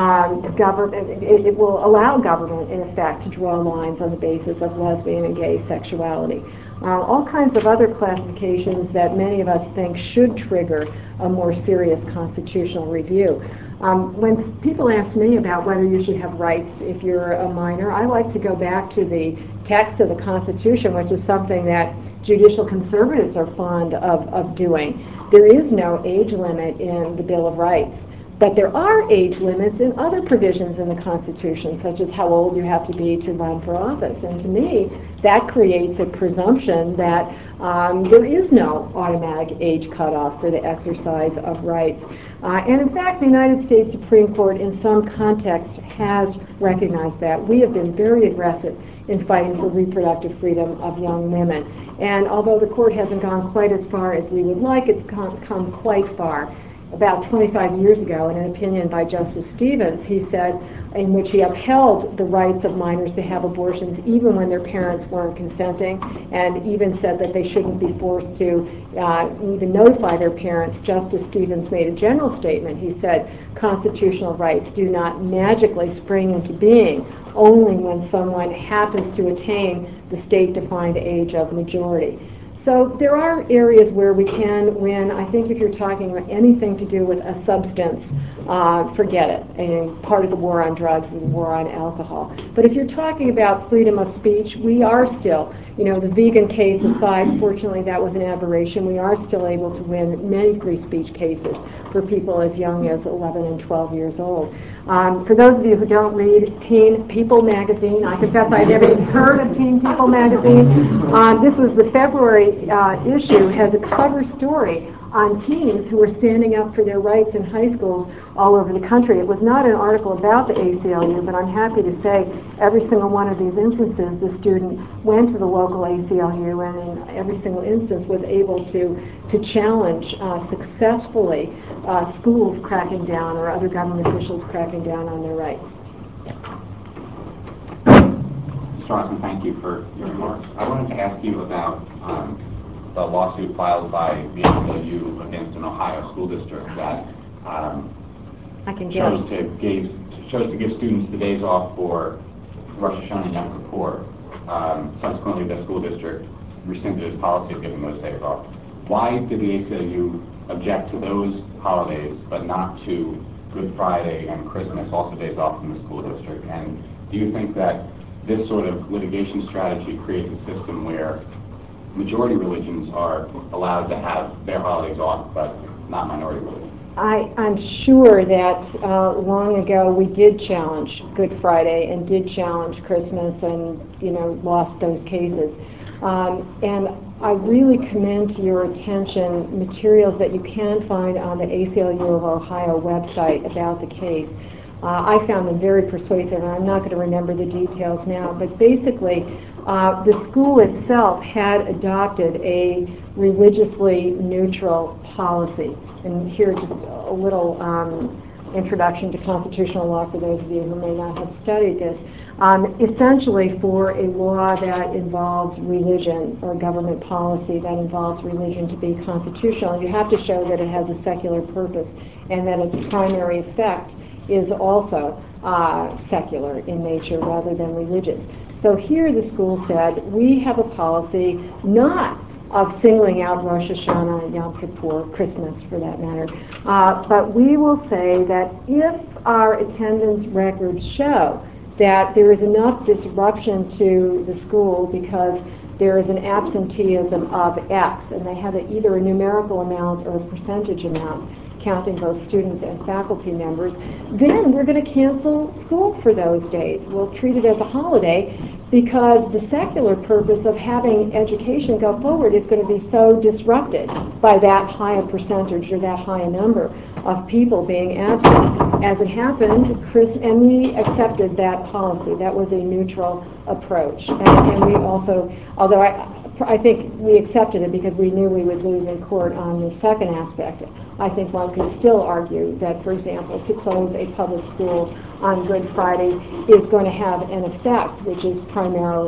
it will allow government, in effect, to draw lines on the basis of lesbian and gay sexuality. All kinds of other classifications that many of us think should trigger a more serious constitutional review. When people ask me about whether you should have rights if you're a minor, I like to go back to the text of the Constitution, which is something that judicial conservatives are fond of doing. There is no age limit in the Bill of Rights, but there are age limits in other provisions in the Constitution, such as how old you have to be to run for office. And to me, that creates a presumption that there is no automatic age cutoff for the exercise of rights. And in fact, the United States Supreme Court in some contexts has recognized that. We have been very aggressive in fighting for reproductive freedom of young women. And although the court hasn't gone quite as far as we would like, it's come quite far. About 25 years ago, in an opinion by Justice Stevens, he said, in which he upheld the rights of minors to have abortions even when their parents weren't consenting, and even said that they shouldn't be forced to even notify their parents. Justice Stevens made a general statement. He said, constitutional rights do not magically spring into being only when someone happens to attain the state-defined age of majority. So there are areas where we can win. I think if you're talking about anything to do with a substance, forget it. And part of the war on drugs is a war on alcohol. But if you're talking about freedom of speech, we are still, the vegan case aside, fortunately that was an aberration, we are still able to win many free speech cases for people as young as 11 and 12 years old. For those of you who don't read Teen People magazine, I confess I never even heard of Teen People magazine. This was the February issue, has a cover story on teens who were standing up for their rights in high schools all over the country. It was not an article about the ACLU, but I'm happy to say every single one of these instances, the student went to the local ACLU and in every single instance was able to challenge successfully schools cracking down or other government officials cracking down on their rights. Strawson, thank you for your remarks. I wanted to ask you about the lawsuit filed by the ACLU against an Ohio school district that chose to give students the days off for Rosh Hashanah and Yom Kippur. Subsequently, the school district rescinded its policy of giving those days off. Why did the ACLU object to those holidays, but not to Good Friday and Christmas, also days off from the school district? And do you think that this sort of litigation strategy creates a system where majority religions are allowed to have their holidays off, but not minority religions? I'm sure that long ago we did challenge Good Friday and did challenge Christmas and lost those cases. And I really commend to your attention materials that you can find on the ACLU of Ohio website about the case. I found them very persuasive, and I'm not going to remember the details now, but basically the school itself had adopted a religiously neutral policy. And here just a little introduction to constitutional law for those of you who may not have studied this. Essentially, for a law that involves religion or government policy that involves religion to be constitutional, you have to show that it has a secular purpose and that its primary effect is also secular in nature rather than religious. So here the school said, we have a policy not of singling out Rosh Hashanah, Yom Kippur, Christmas for that matter, but we will say that if our attendance records show that there is enough disruption to the school because there is an absenteeism of X, and they have either a numerical amount or a percentage amount, counting both students and faculty members, then we're going to cancel school for those days. We'll treat it as a holiday because the secular purpose of having education go forward is going to be so disrupted by that high a percentage or that high a number of people being absent. As it happened, and we accepted that policy. That was a neutral approach. And we also, although I think we accepted it because we knew we would lose in court on the second aspect. I think one could still argue that, for example, to close a public school on Good Friday is going to have an effect which is primarily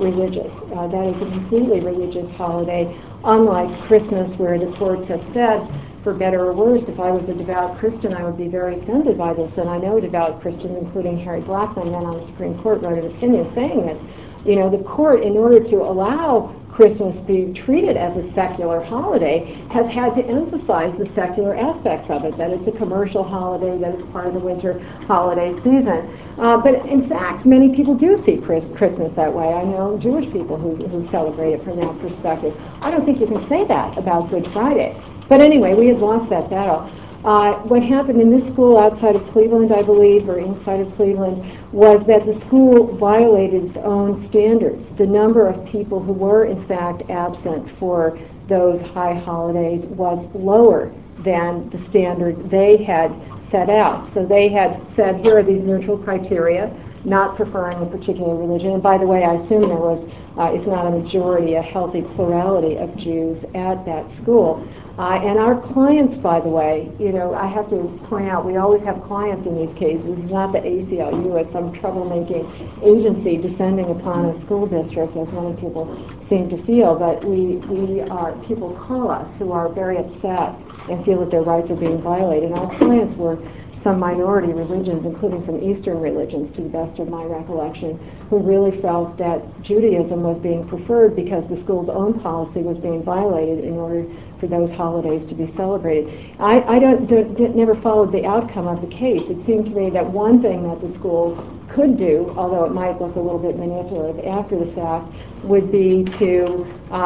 religious. That is a completely religious holiday, unlike Christmas, where the courts have said, for better or worse, if I was a devout Christian, I would be very offended by this. And I know devout Christians, including Harry Blackmun, then on the Supreme Court, wrote an opinion saying this. You know, the court, in order to allow Christmas be treated as a secular holiday, has had to emphasize the secular aspects of it, that it's a commercial holiday, that it's part of the winter holiday season. But in fact, many people do see Christmas that way. I know Jewish people who celebrate it from that perspective. I don't think you can say that about Good Friday. But anyway, we had lost that battle. What happened in this school outside of Cleveland, I believe, or inside of Cleveland, was that the school violated its own standards. The number of people who were, in fact, absent for those high holidays was lower than the standard they had set out. So they had said, here are these neutral criteria, not preferring a particular religion. And by the way, I assume there was, if not a majority, a healthy plurality of Jews at that school. And our clients, by the way, you know, I have to point out, we always have clients in these cases. It's not the ACLU, it's some troublemaking agency descending upon a school district, as many people seem to feel. But people call us who are very upset and feel that their rights are being violated. And our clients were some minority religions, including some Eastern religions, to the best of my recollection, who really felt that Judaism was being preferred because the school's own policy was being violated in order for those holidays to be celebrated. I never followed the outcome of the case. It seemed to me that one thing that the school could do, although it might look a little bit manipulative after the fact, would be to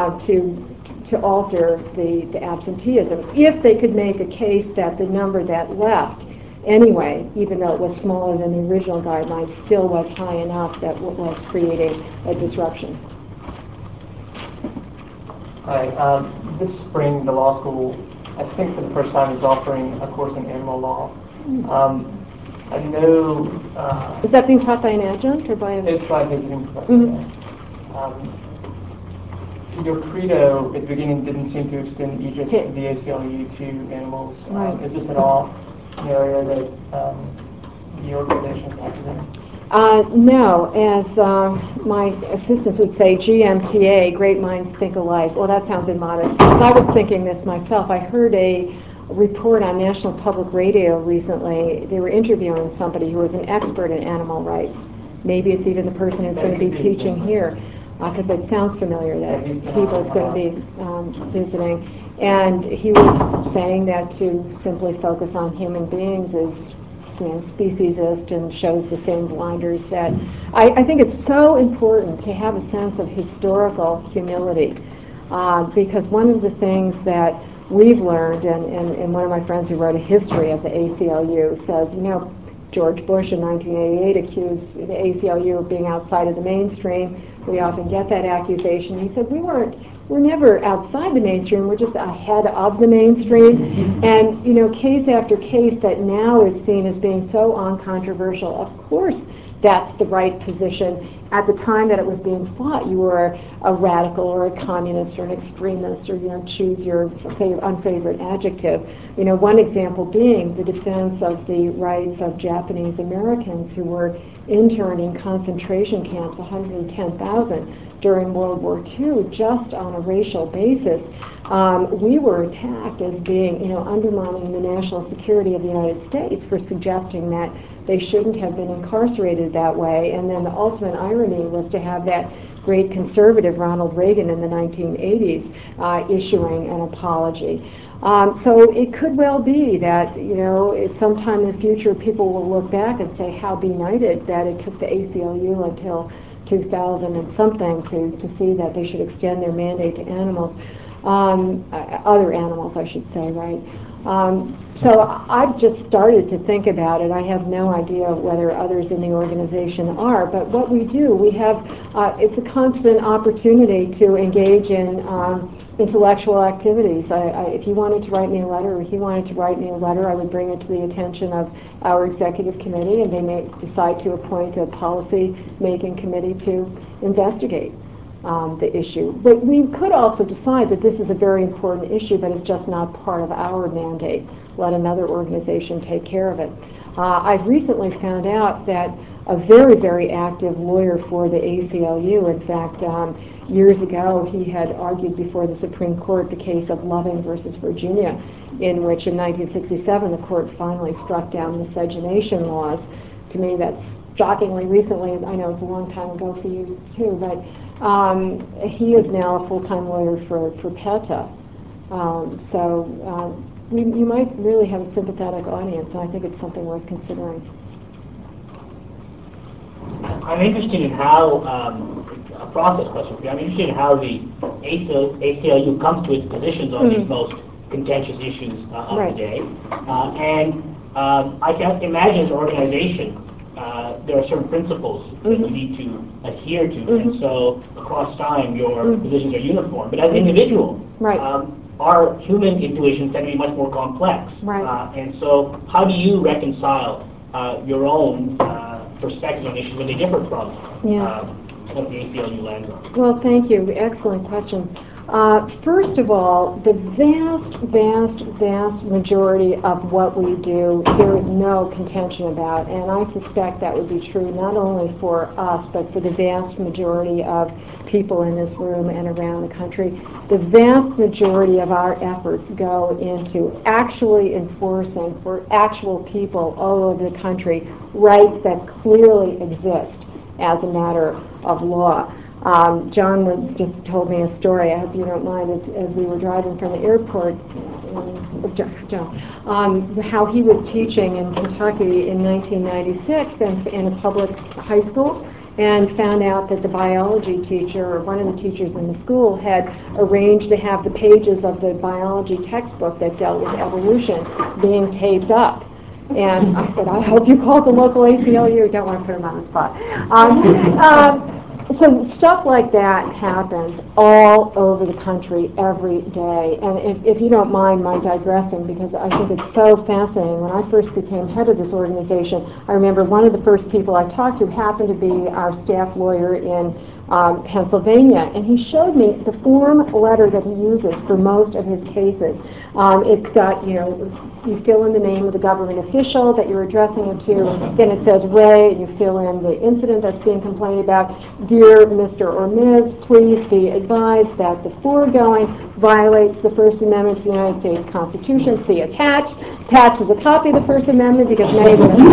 alter the absenteeism. If they could make a case that the number that left anyway, even though it was smaller than the original guidelines, still was high enough that was creating a disruption. Hi. This spring, the law school, I think for the first time, is offering a course in animal law. I know... Is that being taught by an adjunct or by a... It's by a visiting professor. Mm-hmm. Your credo at the beginning didn't seem to extend aegis of the ACLU to animals. Right. Is this at all an area that the organization is active in? No, as my assistants would say, GMTA, great minds think alike. Well, that sounds immodest. I was thinking this myself. I heard a report on National Public Radio recently. They were interviewing somebody who was an expert in animal rights. Maybe it's even the person who's going to be teaching here, because it sounds familiar that people's going to be visiting. And he was saying that to simply focus on human beings is, you know, speciesist and shows the same blinders that I think it's so important to have a sense of historical humility, because one of the things that we've learned, and one of my friends who wrote a history of the ACLU says, you know, George Bush in 1988 accused the ACLU of being outside of the mainstream. We often get that accusation. He said, we're never outside the mainstream, we're just ahead of the mainstream. And, you know, case after case that now is seen as being so uncontroversial, of course that's the right position. At the time that it was being fought, you were a radical or a communist or an extremist, or, you know, choose your unfavorite adjective. You know, one example being the defense of the rights of Japanese Americans who were interned in concentration camps, 110,000 during World War II, just on a racial basis. We were attacked as being, you know, undermining the national security of the United States for suggesting that they shouldn't have been incarcerated that way. And then the ultimate irony was to have that great conservative Ronald Reagan in the 1980s issuing an apology. So it could well be that, you know, sometime in the future people will look back and say how benighted that it took the ACLU until 2000 and something to see that they should extend their mandate to animals, other animals, I should say, right? So I've just started to think about it. I have no idea whether others in the organization are, but what we do, we have, it's a constant opportunity to engage in intellectual activities. If you wanted to write me a letter, or he wanted to write me a letter, I would bring it to the attention of our executive committee, and they may decide to appoint a policy-making committee to investigate the issue. But we could also decide that this is a very important issue, but it's just not part of our mandate. Let another organization take care of it. I've recently found out that a very, very active lawyer for the ACLU. In fact, years ago, he had argued before the Supreme Court the case of Loving versus Virginia, in which in 1967 the court finally struck down miscegenation laws. To me, that's shockingly recently. I know it's a long time ago for you too, but he is now a full-time lawyer for PETA. You might really have a sympathetic audience, and I think it's something worth considering. I'm interested in how, a process question for you, I'm interested in how the ACLU comes to its positions on these most contentious issues of the day. I can imagine as an organization, there are certain principles that you need to adhere to, and so across time your positions are uniform. But as an individual, our human intuitions tend to be much more complex. And so how do you reconcile your own perspectives on issues when they differ from what the ACLU lands on? Well, thank you. Excellent questions. First of all, the vast majority of what we do, there is no contention about, and I suspect that would be true not only for us, but for the vast majority of people in this room and around the country. The vast majority of our efforts go into actually enforcing for actual people all over the country rights that clearly exist as a matter of law. John just told me a story, I hope you don't mind, as we were driving from the airport, how he was teaching in Kentucky in 1996 in a public high school, and found out that the biology teacher, or one of the teachers in the school, had arranged to have the pages of the biology textbook that dealt with evolution being taped up. And I said, I hope you called the local ACLU. Don't want to put him on the spot. So stuff like that happens all over the country every day. And if you don't mind my digressing, because I think it's so fascinating, when I first became head of this organization, I remember one of the first people I talked to happened to be our staff lawyer in Pennsylvania, and he showed me the form letter that he uses for most of his cases. It's got, you fill in the name of the government official that you're addressing it to, then it says Ray, and you fill in the incident that's being complained about. Dear Mr. or Ms., please be advised that the foregoing violates the First Amendment to the United States Constitution. See attached. Attached is a copy of the First Amendment because many of us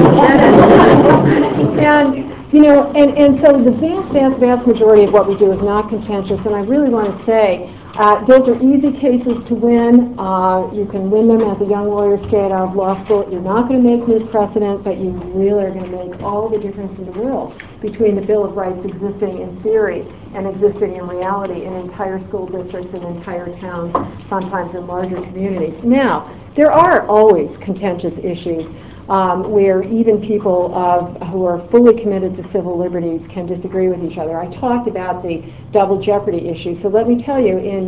have read it. And so the vast majority of what we do is not contentious, and I really want to say those are easy cases to win. You can win them as a young lawyer straight out of law school. You're not going to make new precedent, but you really are going to make all the difference in the world between the Bill of Rights existing in theory and existing in reality in entire school districts and entire towns, sometimes in larger communities. Now, there are always contentious issues where even people who are fully committed to civil liberties can disagree with each other. I talked about the double jeopardy issue. So let me tell you, in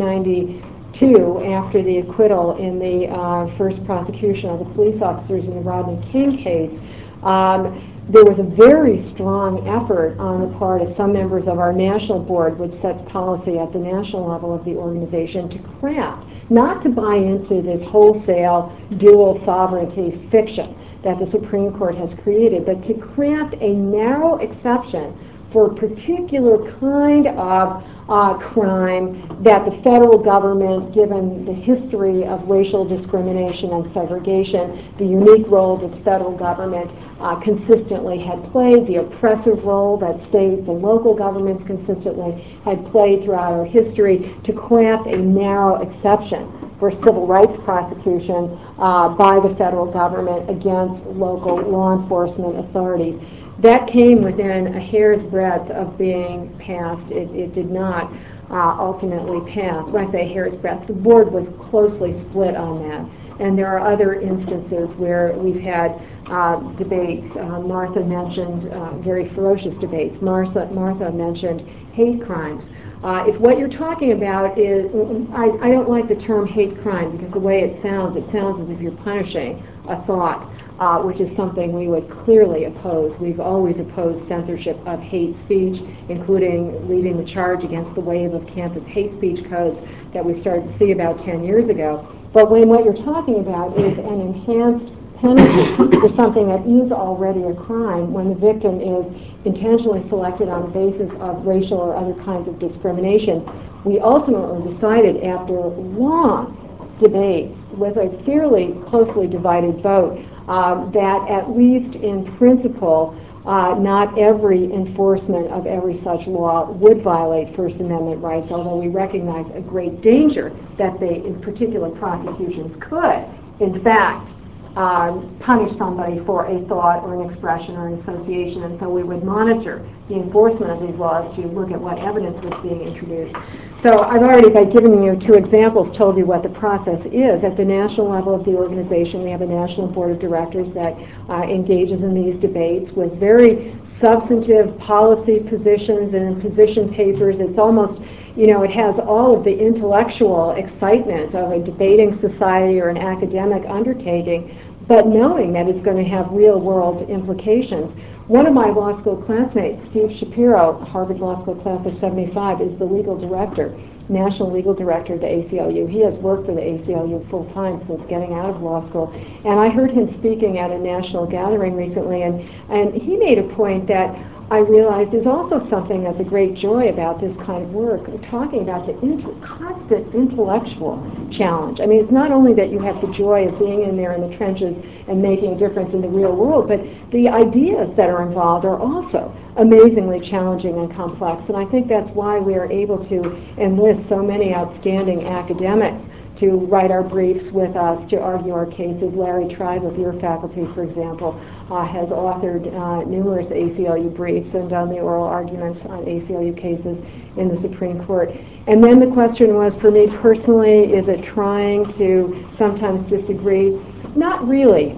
1992, after the acquittal in the first prosecution of the police officers in the Rodney King case, there was a very strong effort on the part of some members of our national board, which sets policy at the national level of the organization, to craft, not to buy into this wholesale dual sovereignty fiction that the Supreme Court has created, but to craft a narrow exception for a particular kind of crime that the federal government, given the history of racial discrimination and segregation, the unique role that the federal government consistently had played, the oppressive role that states and local governments consistently had played throughout our history, to craft a narrow exception for civil rights prosecution by the federal government against local law enforcement authorities. That came within a hair's breadth of being passed. It did not ultimately pass. When I say hair's breadth, the board was closely split on that. And there are other instances where we've had debates. Martha mentioned very ferocious debates. Martha mentioned hate crimes. If what you're talking about is, I don't like the term hate crime because the way it sounds as if you're punishing a thought, which is something we would clearly oppose. We've always opposed censorship of hate speech, including leading the charge against the wave of campus hate speech codes that we started to see about 10 years ago. But when what you're talking about is an enhanced penalty for something that is already a crime when the victim is intentionally selected on the basis of racial or other kinds of discrimination. We ultimately decided, after long debates with a fairly closely divided vote, that at least in principle, not every enforcement of every such law would violate First Amendment rights, although we recognize a great danger that they, in particular prosecutions, could, in fact, punish somebody for a thought or an expression or an association, and so we would monitor the enforcement of these laws to look at what evidence was being introduced. So I've already, by giving you 2 examples, told you what the process is. At the national level of the organization, we have a national board of directors that engages in these debates with very substantive policy positions and position papers. It's almost, it has all of the intellectual excitement of a debating society or an academic undertaking, but knowing that it's going to have real-world implications. One of my law school classmates, Steve Shapiro, Harvard Law School class of 75, is the legal director, national legal director of the ACLU. He has worked for the ACLU full-time since getting out of law school. And I heard him speaking at a national gathering recently, and he made a point that I realized is also something that's a great joy about this kind of work, talking about the constant intellectual challenge. I mean, it's not only that you have the joy of being in there in the trenches and making a difference in the real world, but the ideas that are involved are also amazingly challenging and complex. And I think that's why we are able to enlist so many outstanding academics to write our briefs with us, to argue our cases. Larry Tribe of your faculty, for example, has authored numerous ACLU briefs and done the oral arguments on ACLU cases in the Supreme Court. And then the question was, for me personally, is it trying to sometimes disagree? Not really,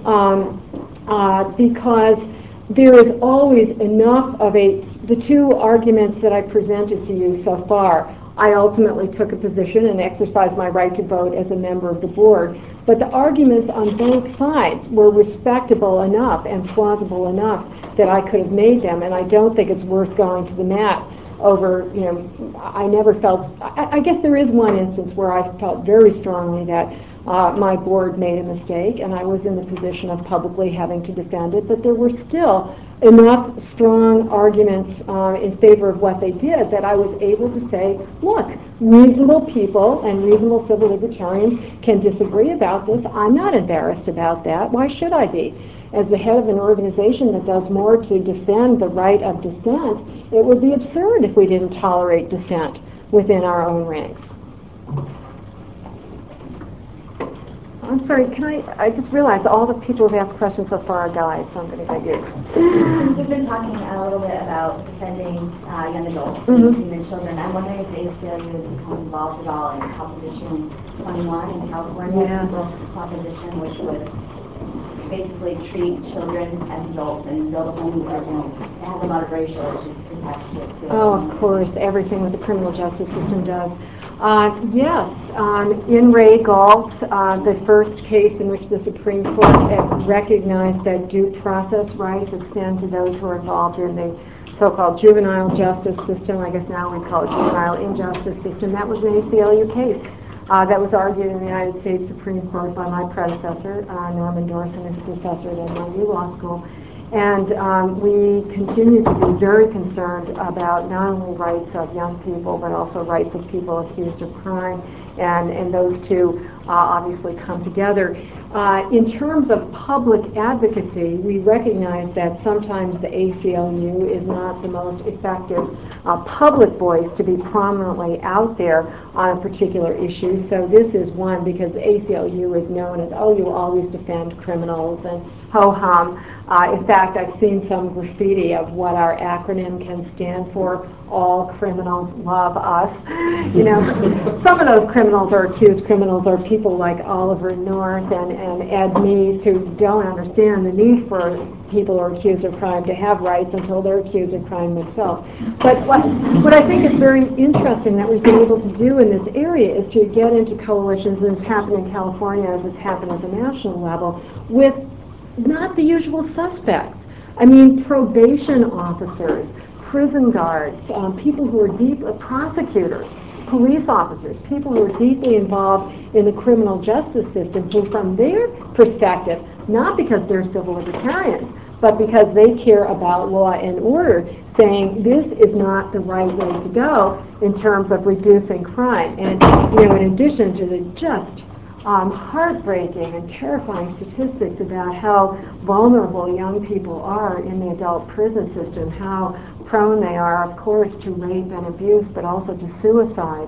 because there is always enough of the 2 arguments that I presented to you so far. I ultimately took a position and exercised my right to vote as a member of the board. But the arguments on both sides were respectable enough and plausible enough that I could have made them, and I don't think it's worth going to the mat over, I never felt, I guess there is one instance where I felt very strongly that my board made a mistake, and I was in the position of publicly having to defend it, but there were still enough strong arguments in favor of what they did that I was able to say, look, reasonable people and reasonable civil libertarians can disagree about this. I'm not embarrassed about that. Why should I be? As the head of an organization that does more to defend the right of dissent, it would be absurd if we didn't tolerate dissent within our own ranks. I'm sorry, I just realized all the people who've asked questions so far are guys, so I'm going to get you. Since we've been talking a little bit about defending young adults and even children, I'm wondering if the ACLU has become involved at all in Proposition 21 in California, People's Proposition, which would basically treat children as adults and build a whole new prison. It has a lot of racial issues attached to it, too. Oh, of course, everything that the criminal justice system does. Yes, in Ray Galt, the first case in which the Supreme Court recognized that due process rights extend to those who are involved in the so-called juvenile justice system. I guess now we call it juvenile injustice system. That was an ACLU case that was argued in the United States Supreme Court by my predecessor, Norman Dorson, who's a professor at NYU Law School. And we continue to be very concerned about not only rights of young people, but also rights of people accused of crime, and those two obviously come together. In terms of public advocacy, we recognize that sometimes the ACLU is not the most effective public voice to be prominently out there on a particular issue. So this is one, because the ACLU is known as, oh, you always defend criminals, and ho-hum. In fact, I've seen some graffiti of what our acronym can stand for. All criminals love us. Some of those criminals or accused criminals are people like Oliver North and Ed Meese, who don't understand the need for people who are accused of crime to have rights until they're accused of crime themselves. But what I think is very interesting that we've been able to do in this area is to get into coalitions, and it's happened in California as it's happened at the national level, with not the usual suspects. I mean, probation officers, prison guards, people who are prosecutors, police officers, people who are deeply involved in the criminal justice system, who from their perspective not because they're civil libertarians, but because they care about law and order, saying this is not the right way to go in terms of reducing crime. And, in addition to the just heartbreaking and terrifying statistics about how vulnerable young people are in the adult prison system, how prone they are, of course, to rape and abuse, but also to suicide.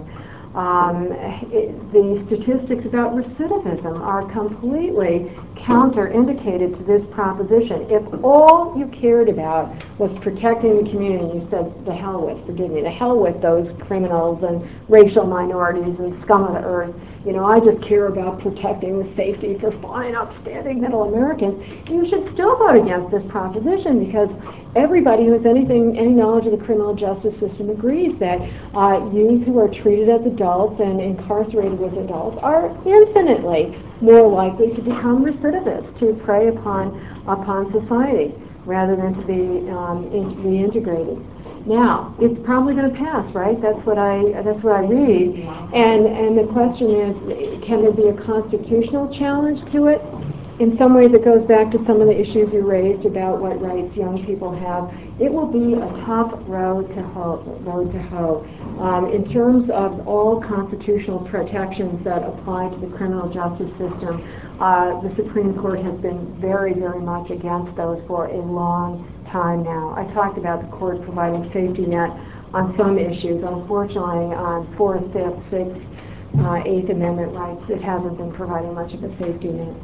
The statistics about recidivism are completely counterindicated to this proposition. If all you cared about was protecting the community, you said, the hell with, forgive me, the hell with those criminals and racial minorities and scum of the earth. I just care about protecting the safety for fine, upstanding middle Americans. You should still vote against this proposition, because everybody who has any knowledge of the criminal justice system agrees that youth who are treated as adults and incarcerated with adults are infinitely more likely to become recidivists, to prey upon society rather than to be reintegrated. Now, it's probably going to pass, right? That's what I read. And the question is, can there be a constitutional challenge to it? In some ways, it goes back to some of the issues you raised about what rights young people have. It will be a tough road to hoe. In terms of all constitutional protections that apply to the criminal justice system, the Supreme Court has been very, very much against those for a long time now. I talked about the court providing safety net on some issues. Unfortunately, on 4th, 5th, 6th, 8th Amendment rights, it hasn't been providing much of a safety net.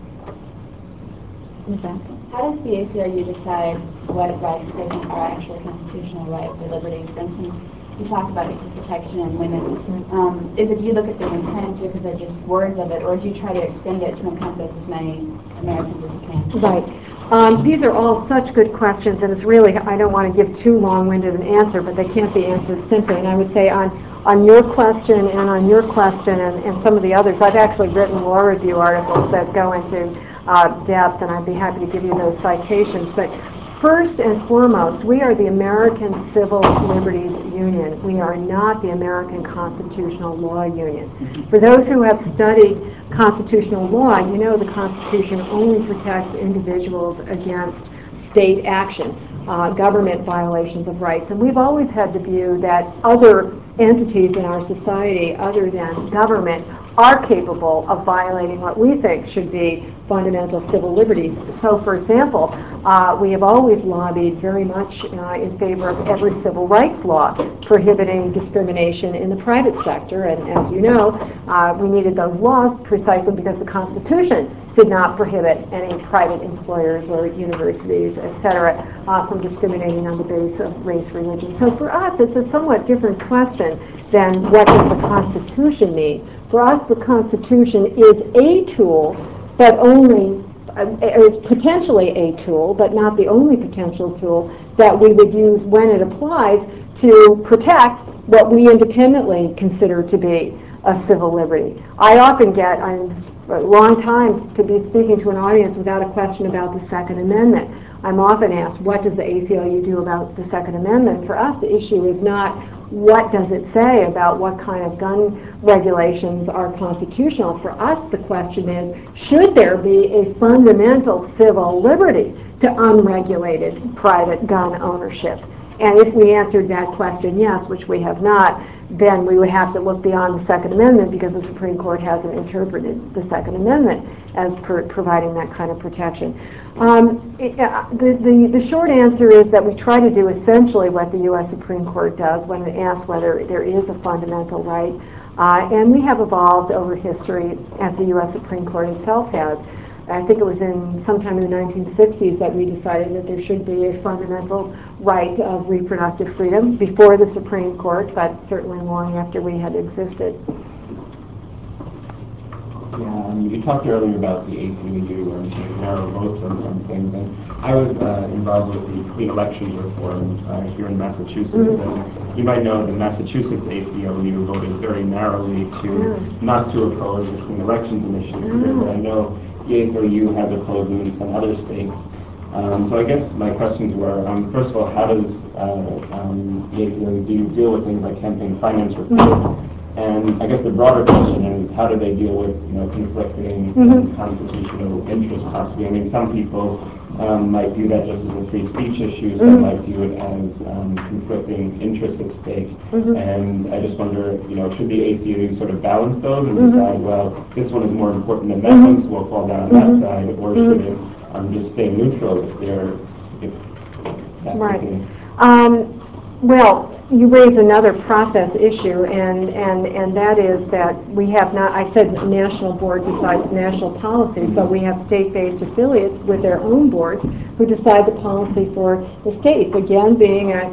How does the ACLU decide what rights they think are actually constitutional rights or liberties? For instance, you talk about equal protection and women. Is it, do you look at the intent, do you look at the just words of it, or do you try to extend it to encompass as many Americans as you can? Right. These are all such good questions, and it's really, I don't want to give too long-winded an answer, but they can't be answered simply. And I would say on your question and on your question and some of the others, I've actually written law review articles that go into depth, and I'd be happy to give you those citations. But first and foremost, we are the American Civil Liberties Union. We are not the American Constitutional Law Union. For those who have studied constitutional law, you know the Constitution only protects individuals against state action, government violations of rights. And we've always had the view that other entities in our society, other than government, are capable of violating what we think should be fundamental civil liberties. So, for example, we have always lobbied very much in favor of every civil rights law prohibiting discrimination in the private sector. And as you know, we needed those laws precisely because the Constitution did not prohibit any private employers or universities, etc., from discriminating on the basis of race, religion. So for us, it's a somewhat different question than what does the Constitution mean. For us, the Constitution is a tool, but only is potentially a tool, but not the only potential tool that we would use when it applies to protect what we independently consider to be a civil liberty. I often get, a long time to be speaking to an audience without a question about the Second Amendment. I'm often asked, what does the ACLU do about the Second Amendment? For us, the issue is not what does it say about what kind of gun regulations are constitutional. For us, the question is, should there be a fundamental civil liberty to unregulated private gun ownership? And if we answered that question yes, which we have not, then we would have to look beyond the Second Amendment, because the Supreme Court hasn't interpreted the Second Amendment as providing that kind of protection. The short answer is that we try to do essentially what the U.S. Supreme Court does when it asks whether there is a fundamental right. And we have evolved over history, as the U.S. Supreme Court itself has. I think it was in sometime in the 1960s that we decided that there should be a fundamental right of reproductive freedom before the Supreme Court, but certainly long after we had existed. Yeah, you talked earlier about the ACLU and narrow votes on some things, and I was involved with the clean elections reform here in Massachusetts. And you might know the Massachusetts ACLU voted very narrowly not to oppose the clean elections initiative, but I know the ACLU has opposed them in some other states. So I guess my questions were, first of all, how does the ACLU deal with things like campaign finance reform? And I guess the broader question is, how do they deal with conflicting constitutional interests possibly? I mean, some people might view that just as a free speech issue, some might view it as conflicting interests at stake. And I just wonder, should the ACLU sort of balance those and decide, well, this one is more important than that one, so we'll fall down on that side, or should it just stay neutral if that's the case? Well, you raise another process issue, and that is that we have not, I said national board decides national policies, but we have state-based affiliates with their own boards who decide the policy for the states. Again, being an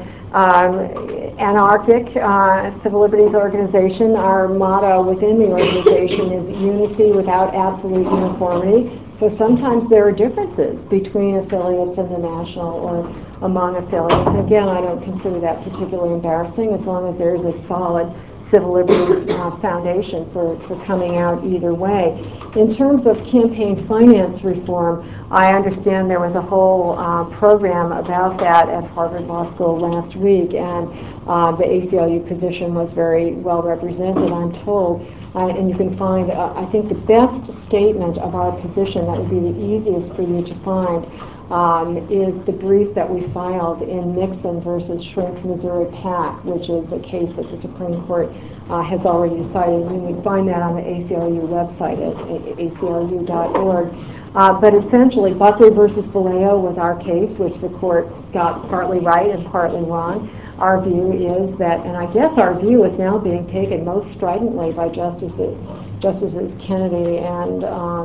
anarchic civil liberties organization, our motto within the organization is unity without absolute uniformity. So sometimes there are differences between affiliates and the national or among affiliates. And again, I don't consider that particularly embarrassing as long as there is a solid civil liberties foundation for coming out either way. In terms of campaign finance reform, I understand there was a whole program about that at Harvard Law School last week, and the ACLU position was very well represented, I'm told. And you can find, I think the best statement of our position that would be the easiest for you to find is the brief that we filed in Nixon versus Shrink Missouri PAC, which is a case that the Supreme Court has already decided. You can find that on the ACLU website at aclu.org. But essentially, Buckley versus Vallejo was our case, which the court got partly right and partly wrong. Our view is that, and I guess our view is now being taken most stridently by Justices Kennedy and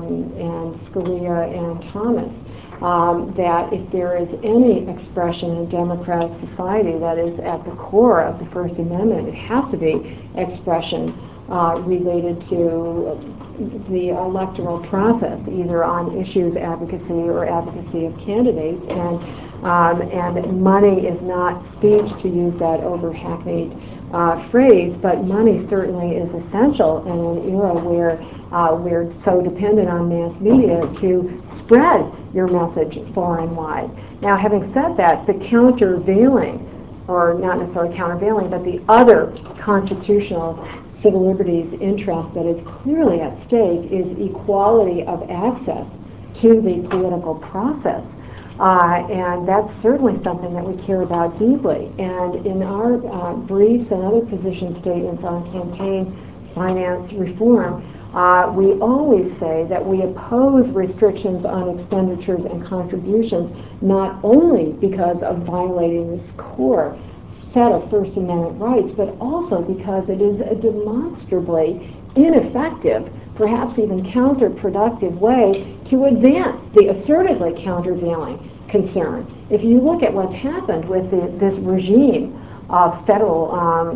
Scalia and Thomas, that if there is any expression in democratic society that is at the core of the First Amendment, it has to be expression related to the electoral process, either on issues advocacy or advocacy of candidates. And money is not speech, to use that over-hackneyed phrase, but money certainly is essential in an era where we're so dependent on mass media to spread your message far and wide. Now, having said that, the countervailing, or not necessarily countervailing, but the other constitutional civil liberties interest that is clearly at stake is equality of access to the political process. And that's certainly something that we care about deeply. And in our briefs and other position statements on campaign finance reform, we always say that we oppose restrictions on expenditures and contributions, not only because of violating this core set of First Amendment rights, but also because it is a demonstrably ineffective, perhaps even counterproductive way to advance the assertedly countervailing concern. If you look at what's happened with this regime of federal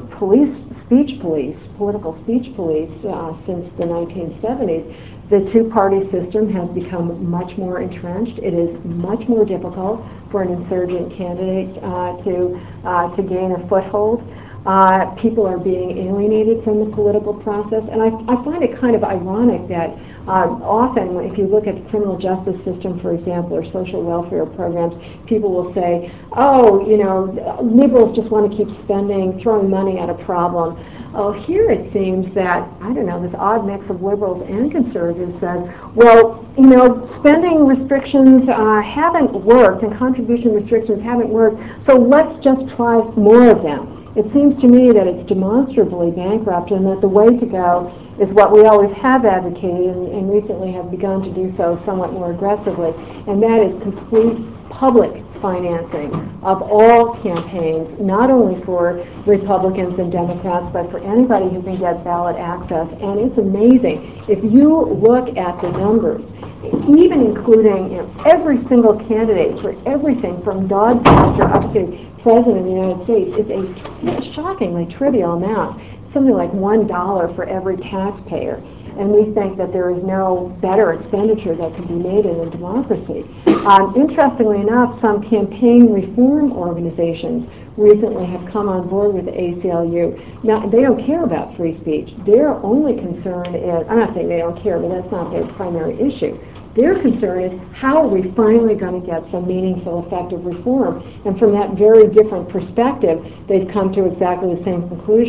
political speech police since the 1970s, the two-party system has become much more entrenched. It is much more difficult for an insurgent candidate to gain a foothold. People are being alienated from the political process, and I find it kind of ironic that often, if you look at the criminal justice system, for example, or social welfare programs, people will say, oh, liberals just want to keep spending, throwing money at a problem. Oh, here it seems that, I don't know, this odd mix of liberals and conservatives says, well, spending restrictions haven't worked and contribution restrictions haven't worked, so let's just try more of them. It seems to me that it's demonstrably bankrupt and that the way to go is what we always have advocated and recently have begun to do so somewhat more aggressively, and that is complete public financing of all campaigns, not only for Republicans and Democrats, but for anybody who can get ballot access. And it's amazing. If you look at the numbers, even including every single candidate for everything from dog catcher up to President of the United States, it's a shockingly trivial amount. It's something like $1 for every taxpayer. And we think that there is no better expenditure that can be made in a democracy. Interestingly enough, some campaign reform organizations recently have come on board with the ACLU. Now, they don't care about free speech. Their only concern is, I'm not saying they don't care, but that's not their primary issue. Their concern is, how are we finally going to get some meaningful, effective reform? And from that very different perspective, they've come to exactly the same conclusion.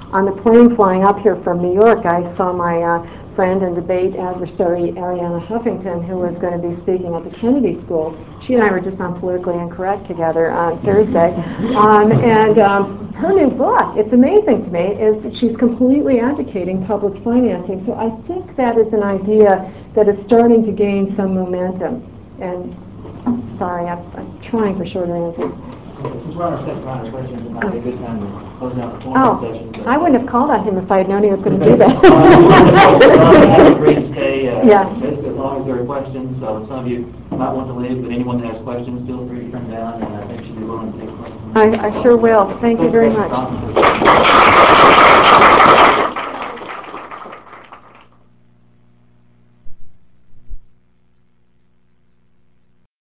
on the plane flying up here from New York, I saw my friend and debate adversary Arianna Huffington, who was going to be speaking at the Kennedy School. She and I were just on Politically Incorrect together on Thursday. Her new book, it's amazing to me, is she's completely advocating public financing. So I think that is an idea that is starting to gain some momentum. And sorry, I'm trying for shorter answers. Since we're on our second round of questions, it might be a good time to close out the formal session. I wouldn't have called on him if I had known he was going to do that. I'm free to stay Yes. basically as long as there are questions. So some of you might want to leave, but anyone that has questions, feel free to come down, and I think she'll be willing to take questions. I sure will. Thank you very much.